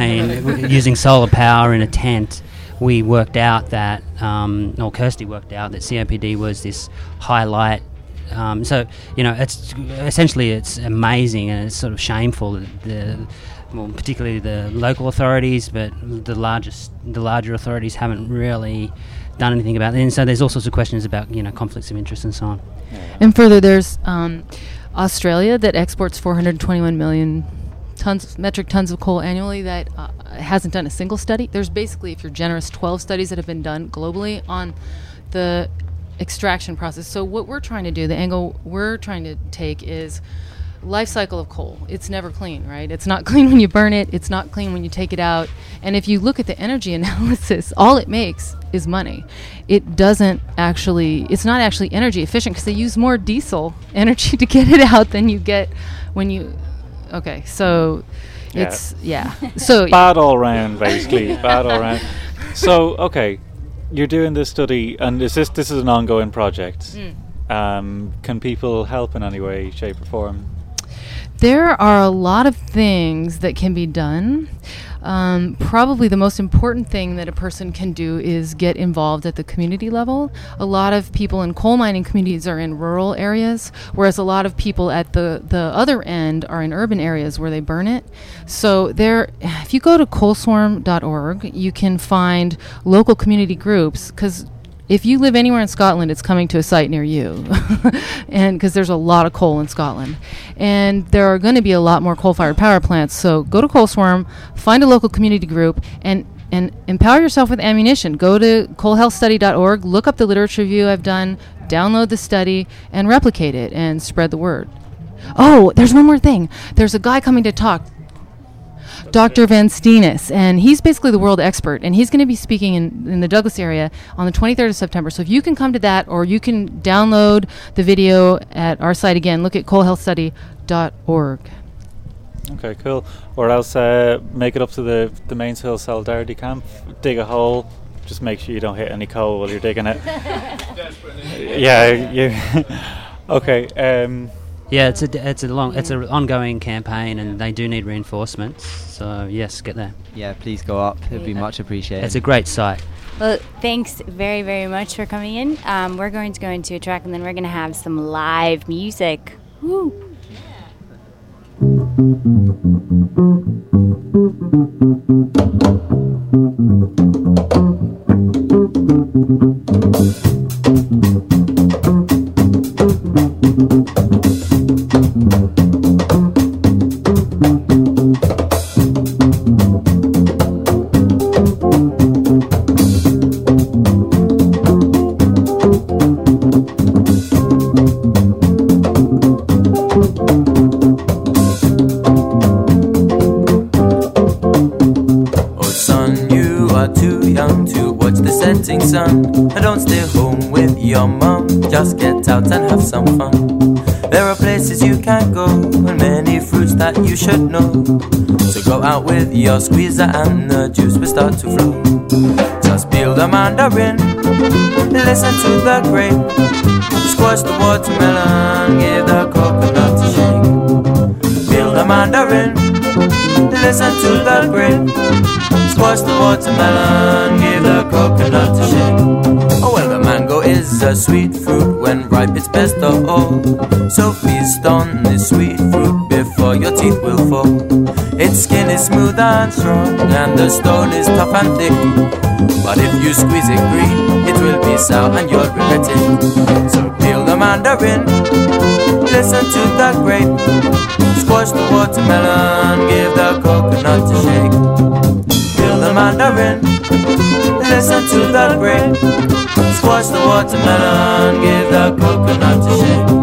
Speaker 10: using solar power in a tent. We worked out that, or Kirsty worked out that COPD was this highlight. So, it's essentially it's amazing, and it's sort of shameful that particularly the local authorities, but the larger authorities haven't really done anything about it. And so there's all sorts of questions about, conflicts of interest and so on.
Speaker 11: And further, there's Australia that exports 421 million metric tons of coal annually that hasn't done a single study. There's basically, if you're generous, 12 studies that have been done globally on the extraction process. So what we're trying to do, the angle we're trying to take is life cycle of coal. It's never clean, right? It's not clean when you burn it. It's not clean when you take it out. And if you look at the energy analysis, all it makes is money. It's not actually energy efficient because they use more diesel energy to get it out than you get when you... Okay, so it's so
Speaker 2: bad all round, basically. Bad all round. So okay, you're doing this study, and this is an ongoing project. Can people help in any way, shape, or form?
Speaker 11: There are a lot of things that can be done. Probably the most important thing that a person can do is get involved at the community level. A lot of people in coal mining communities are in rural areas, whereas a lot of people at the other end are in urban areas where they burn it. So if you go to coalswarm.org, you can find local community groups, because if you live anywhere in Scotland, it's coming to a site near you, and because there's a lot of coal in Scotland, and there are going to be a lot more coal-fired power plants. So go to Coalswarm, find a local community group, and empower yourself with ammunition. Go to coalhealthstudy.org, look up the literature review I've done, download the study, and replicate it, and spread the word. Oh, there's one more thing. There's a guy coming to talk, Dr. Van Steenis, and he's basically the world expert, and he's going to be speaking in the Douglas area on the 23rd of September. So if you can come to that, or you can download the video at our site again, look at coalhealthstudy.org.
Speaker 2: Okay, cool. Or else make it up to the Mainshill Solidarity Camp, dig a hole, just make sure you don't hit any coal while you're digging it. Okay.
Speaker 10: Yeah, it's an ongoing campaign, and they do need reinforcements. So yes, get there.
Speaker 9: Yeah, please go up. It'd be much appreciated.
Speaker 10: It's a great site.
Speaker 5: Well, thanks very, very much for coming in. We're going to go into a track, and then we're going to have some live music. Woo!
Speaker 12: too young to watch the setting sun. And don't stay home with your mum, just get out and have some fun. There are places you can't go, and many fruits that you should know. So go out with your squeezer and the juice will start to flow. Just peel the mandarin, listen to the grape, squash the watermelon, give the coconut a shake. Peel the mandarin, listen to the grape, squash the watermelon, give the coconut a shake. Oh well, the mango is a sweet fruit, when ripe it's best of all. So feast on this sweet fruit before your teeth will fall. Its skin is smooth and strong, and the stone is tough and thick. But if you squeeze it green, it will be sour and you'll regret it. So peel the mandarin, listen to the grape, squash the watermelon, give the coconut a shake. Peel the mandarin, listen to the grape, squash the watermelon, give the coconut a shake.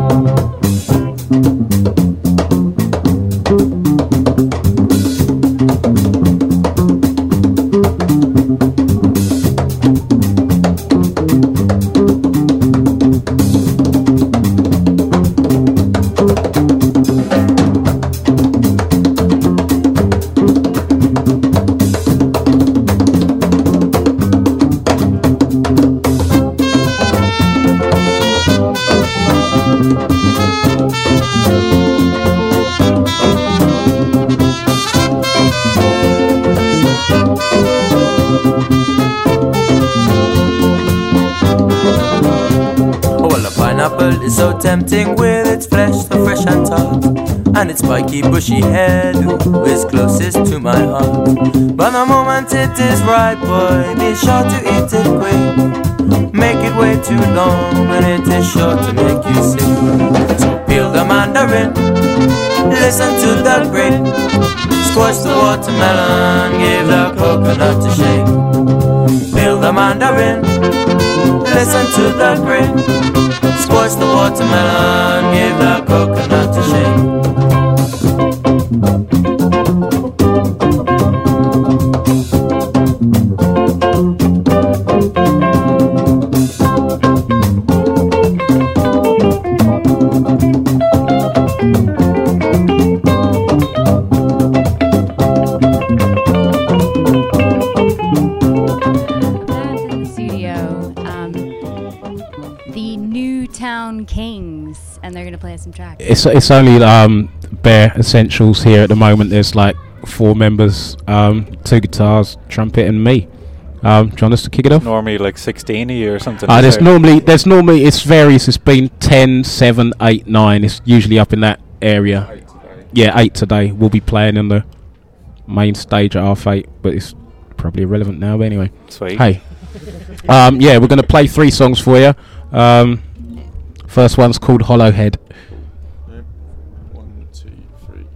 Speaker 12: Is so tempting with its flesh so fresh and tart, and its spiky bushy hairdo is closest to my heart. But the moment it is ripe, boy, be sure to eat it quick. Make it way too long, and it is sure to make you sick. So peel the mandarin, listen to the grape, squash the watermelon, give the coconut a shake. Peel the mandarin, listen to the grape, squash the watermelon, give the coconut a shake.
Speaker 5: Kings, and they're going to play us some tracks.
Speaker 13: It's only bare essentials here at the moment. There's like 4 members, 2 guitars, trumpet, and me. Do you want us to kick it off?
Speaker 2: Normally like 16 a year or something.
Speaker 13: There's normally it's various. It's been 10, 7, 8, 9. It's usually up in that area. 8 today. Yeah, 8 today. We'll be playing on the main stage at R8, but it's probably irrelevant now. But anyway,
Speaker 2: sweet.
Speaker 13: Hey, yeah, we're going to play 3 songs for you. First one's called Hollowhead.
Speaker 14: 1, 2, 3,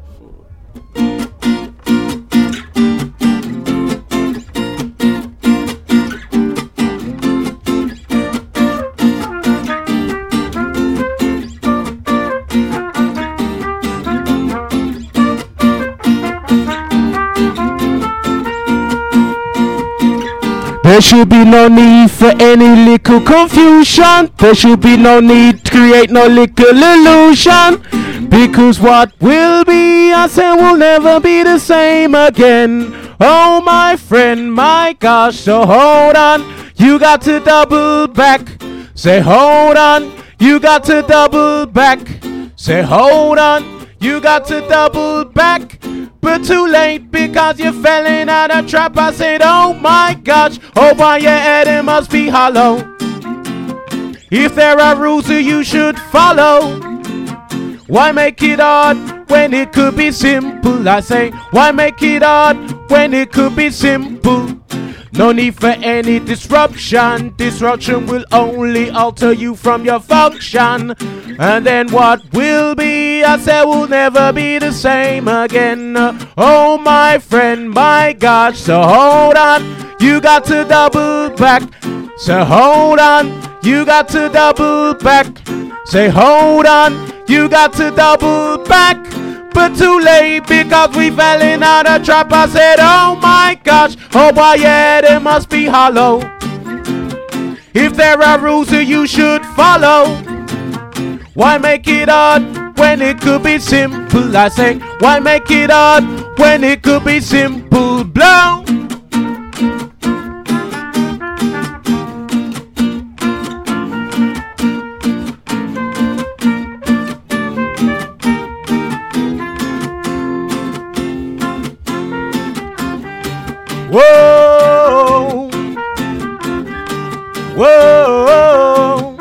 Speaker 14: 4.
Speaker 13: There should be no need for any little confusion. There should be no need to create no little illusion. Because what will be, I said, will never be the same again. Oh, my friend, my gosh, so hold on. You got to double back. Say, hold on. You got to double back. Say, hold on. You got to double back. But too late because you fell in out a trap. I said, oh my gosh, oh why your head it must be hollow. If there are rules that you should follow, why make it hard when it could be simple? I say, why make it hard when it could be simple? No need for any disruption. Disruption will only alter you from your function. And then what will be, I said, will never be the same again. Oh, my friend, my gosh, so hold on. You got to double back. So hold on. You got to double back. Say, hold on. You got to double back. but too late because we fell in out a trap. I said, oh my gosh, oh boy, yeah, they must be hollow. If there are rules that you should follow, why make it hard when it could be simple? I say, why make it hard when it could be simple? Blow. Whoa, whoa,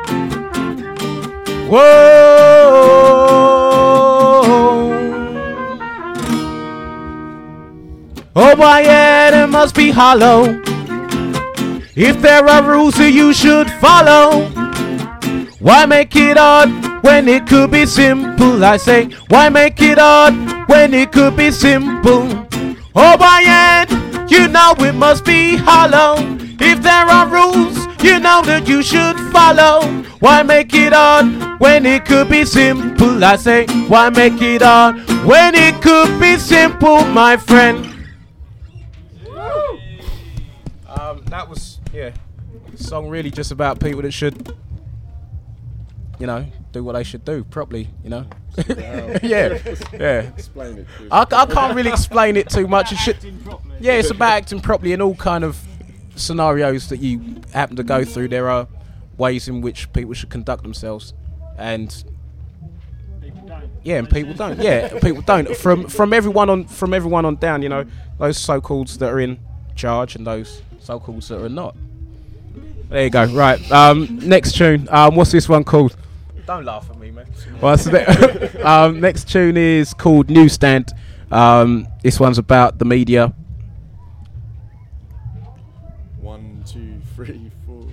Speaker 13: whoa. Oh boy, yeah, they must be hollow. If there are rules that you should follow, why make it hard when it could be simple? I say, why make it hard when it could be simple? Oh boy, yeah, you know it must be hollow. If there are rules, you know that you should follow. Why make it hard when it could be simple? I say, why make it hard when it could be simple, my friend? That was, yeah, a song really just about people that should, you know, do what they should do properly, you know. Yeah.
Speaker 14: Explain it.
Speaker 13: I can't really explain it too much. Yeah, it's about acting properly in all kind of scenarios that you happen to go through. There are ways in which people should conduct themselves, and people don't. Yeah, people don't. From everyone on down, you know, those so-calleds that are in charge and those so-calleds that are not. There you go. Right. Next tune. What's this one called? Don't laugh at me, man. Well, so next tune is called Newsstand. This one's about the media.
Speaker 14: 1, 2, 3, 4.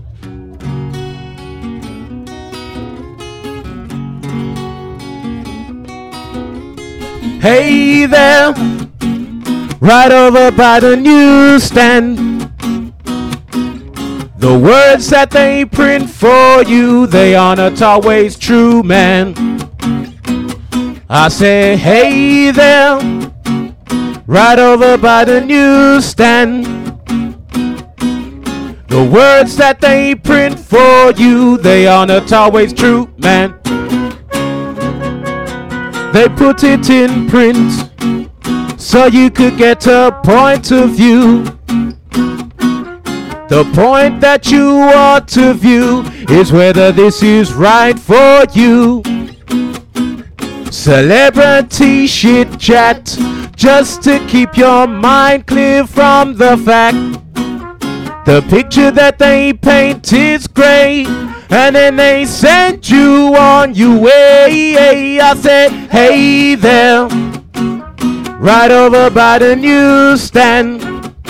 Speaker 13: Hey there, right over by the newsstand. The words that they print for you, they are not always true, man. I say, hey there, right over by the newsstand. The words that they print for you, they are not always true, man. They put it in print so you could get a point of view. The point that you ought to view is whether this is right for you. Celebrity shit chat just to keep your mind clear from the fact the picture that they paint is great, and then they send you on your way. I said, hey there, right over by the newsstand.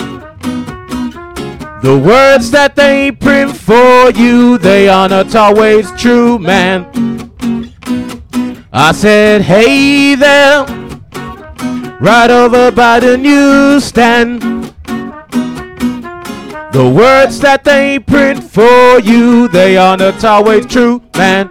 Speaker 13: The words that they print for you, they are not always true, man. I said, hey there, right over by the newsstand. The words that they print for you, they are not always true, man.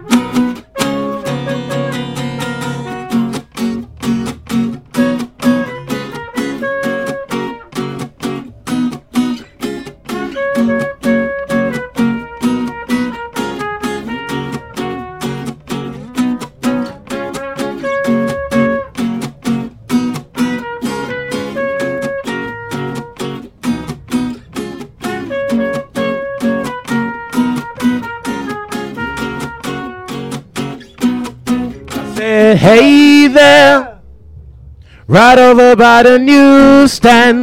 Speaker 13: Hey there, right over by the newsstand.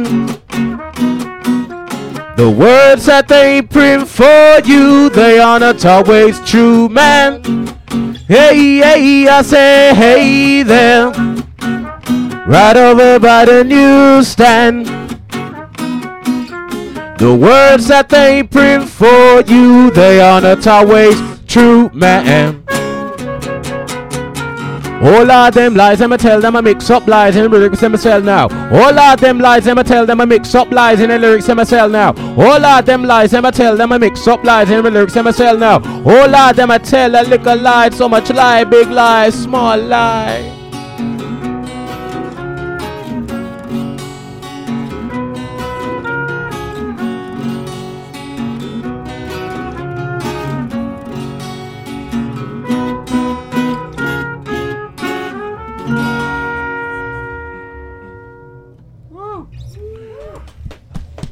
Speaker 13: The words that they print for you, they are not always true, man. Hey, hey, I say, hey there, right over by the newsstand. The words that they print for you, they are not always true, man. All of them lies, I'ma tell them I mix up lies in the lyrics I'ma sell now. All of them lies, I'ma tell them I mix up lies in the lyrics I'ma sell now. All of them lies, I'ma tell them I mix up lies in the lyrics I'ma sell now. All of them I tell a little lie, so much lie, big lie, small lie.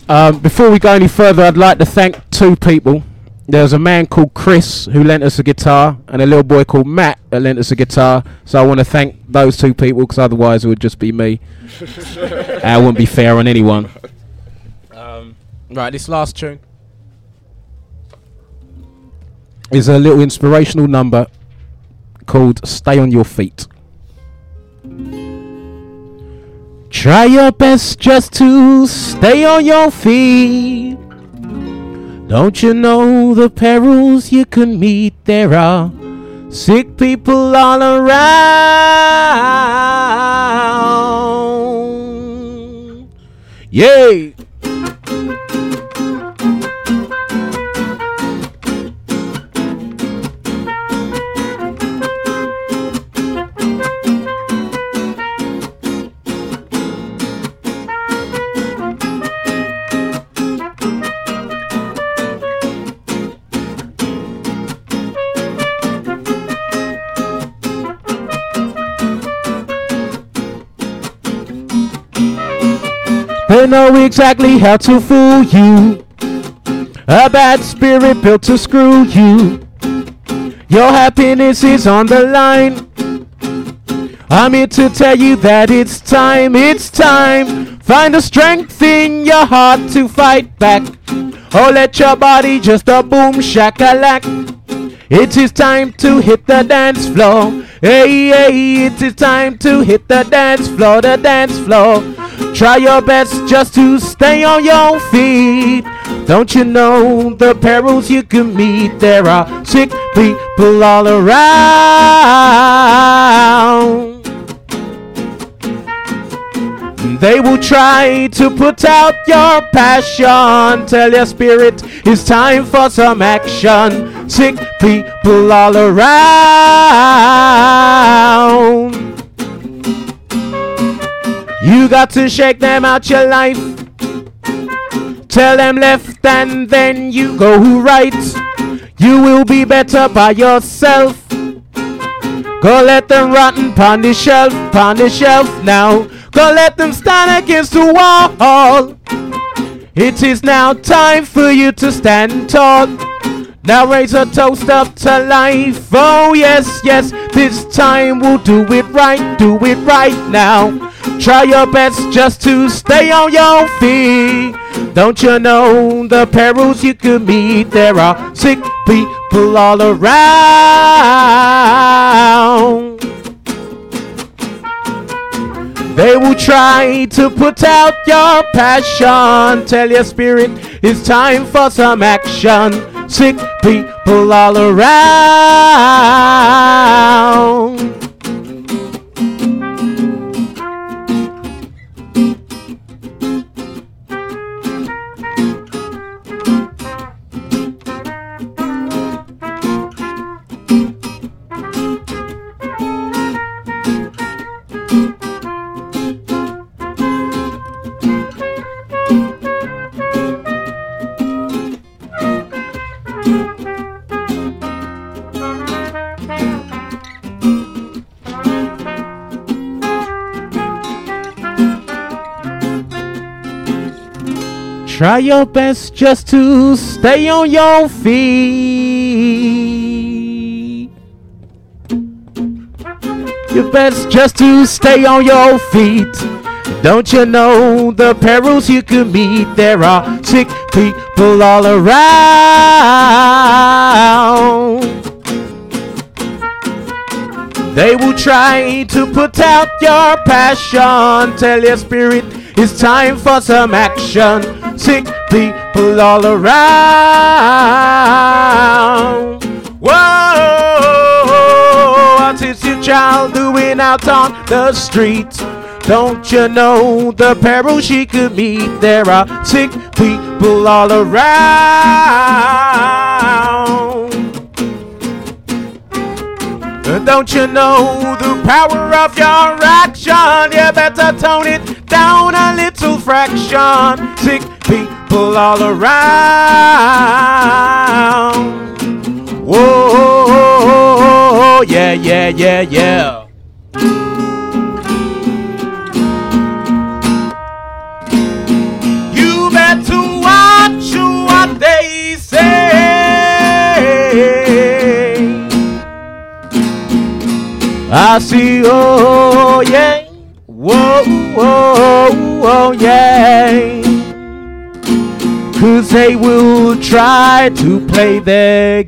Speaker 13: Before we go any further, I'd like to thank two people. There's a man called Chris who lent us a guitar, and a little boy called Matt that lent us a guitar. So I want to thank those two people, because otherwise it would just be me. It wouldn't be fair on anyone. Right, this last tune is a little inspirational number called Stay on Your Feet. Try your best just to stay on your feet. Don't you know the perils you can meet? There are sick people all around. Yay! They know exactly how to fool you. A bad spirit built to screw you. Your happiness is on the line. I'm here to tell you that it's time. Find the strength in your heart to fight back. Oh, let your body just a boom shakalak. It is time to hit the dance floor. Hey, hey, it is time to hit the dance floor, the dance floor. Try your best just to stay on your feet. Don't you know the perils you can meet? There are sick people all around. They will try to put out your passion. Tell your spirit it's time for some action. Sick people all around. You got to shake them out your life. Tell them left and then you go right. You will be better by yourself. Go let them rotten pon the shelf now. Go let them stand against the wall. It is now time for you to stand tall. Now raise a toast up to life. Oh yes, yes, this time we'll do it right now. Try your best just to stay on your feet. Don't you know the perils you could meet? There are sick people all around. They will try to put out your passion. Tell your spirit it's time for some action. Sick people all around. Try your best just to stay on your feet. Your best just to stay on your feet. Don't you know the perils you could meet? There are sick people all around. They will try to put out your passion. Tell your spirit it's time for some action. Sick people all around. Whoa, what is your child doing out on the street? Don't you know the peril she could meet? There are sick people all around. Don't you know the power of your action? You better tone it down a little fraction. Sick people all around. Whoa, yeah, yeah, yeah, yeah. You better see, oh yeah, whoa, whoa, whoa, yeah. 'Cause they will try to play their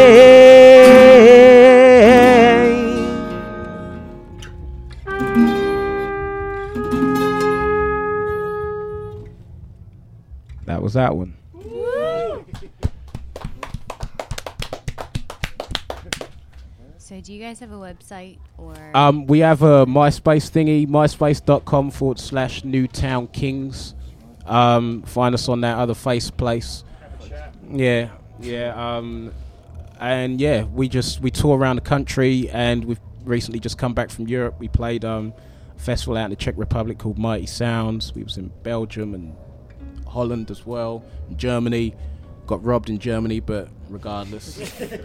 Speaker 13: game. That was that one.
Speaker 5: So do you guys have a website or?
Speaker 13: We have a MySpace thingy, myspace.com/NewtownKings. Find us on that other face place. Yeah. And yeah, we tour around the country, and we've recently just come back from Europe. We played a festival out in the Czech Republic called Mighty Sounds. We was in Belgium and Holland as well, and Germany. Got robbed in Germany, but regardless.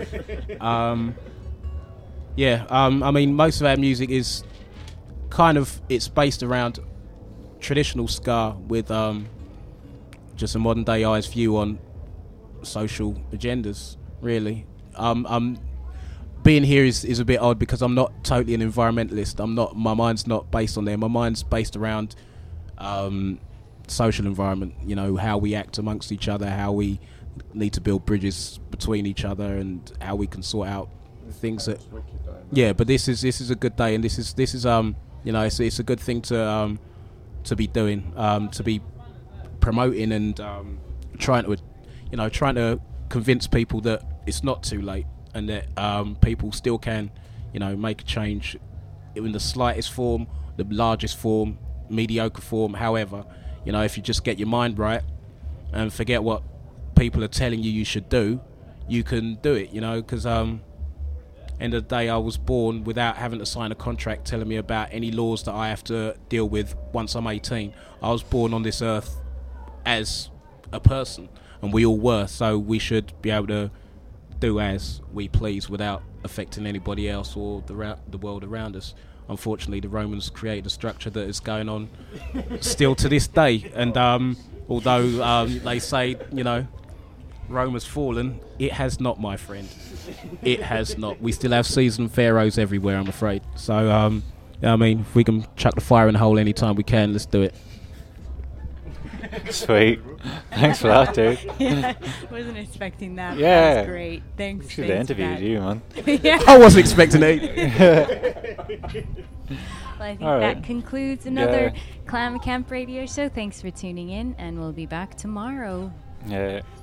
Speaker 13: I mean, most of our music is it's based around traditional ska with just a modern day eyes view on social agendas, really. Being here is a bit odd because I'm not totally an environmentalist. My mind's not based on there. My mind's based around social environment, you know, how we act amongst each other, how we need to build bridges between each other, and how we can sort out things that but this is a good day, and this is you know, it's a good thing to be doing, to be promoting and trying to convince people that it's not too late, and that people still can, you know, make a change in the slightest form, the largest form, mediocre form, however, you know, if you just get your mind right and forget what people are telling you should do, you can do it, you know, because end of the day, I was born without having to sign a contract telling me about any laws that I have to deal with once I'm 18. I was born on this earth as a person, and we all were, so we should be able to do as we please without affecting anybody else or the world around us. Unfortunately, the Romans created a structure that is going on still to this day, and although they say, you know, Rome has fallen, it has not, my friend. It has not. We still have seasoned pharaohs everywhere, I'm afraid. So, I mean, if we can chuck the fire in the hole anytime we can, let's do it.
Speaker 2: Sweet. Thanks for that, dude.
Speaker 15: Yeah, wasn't expecting that.
Speaker 2: Yeah.
Speaker 15: That was great. Thanks.
Speaker 2: Should have interviewed you, man.
Speaker 15: Yeah.
Speaker 13: I wasn't expecting it.
Speaker 5: Well, I think that concludes another Climate Camp radio show. Thanks for tuning in, and we'll be back tomorrow.
Speaker 2: Yeah.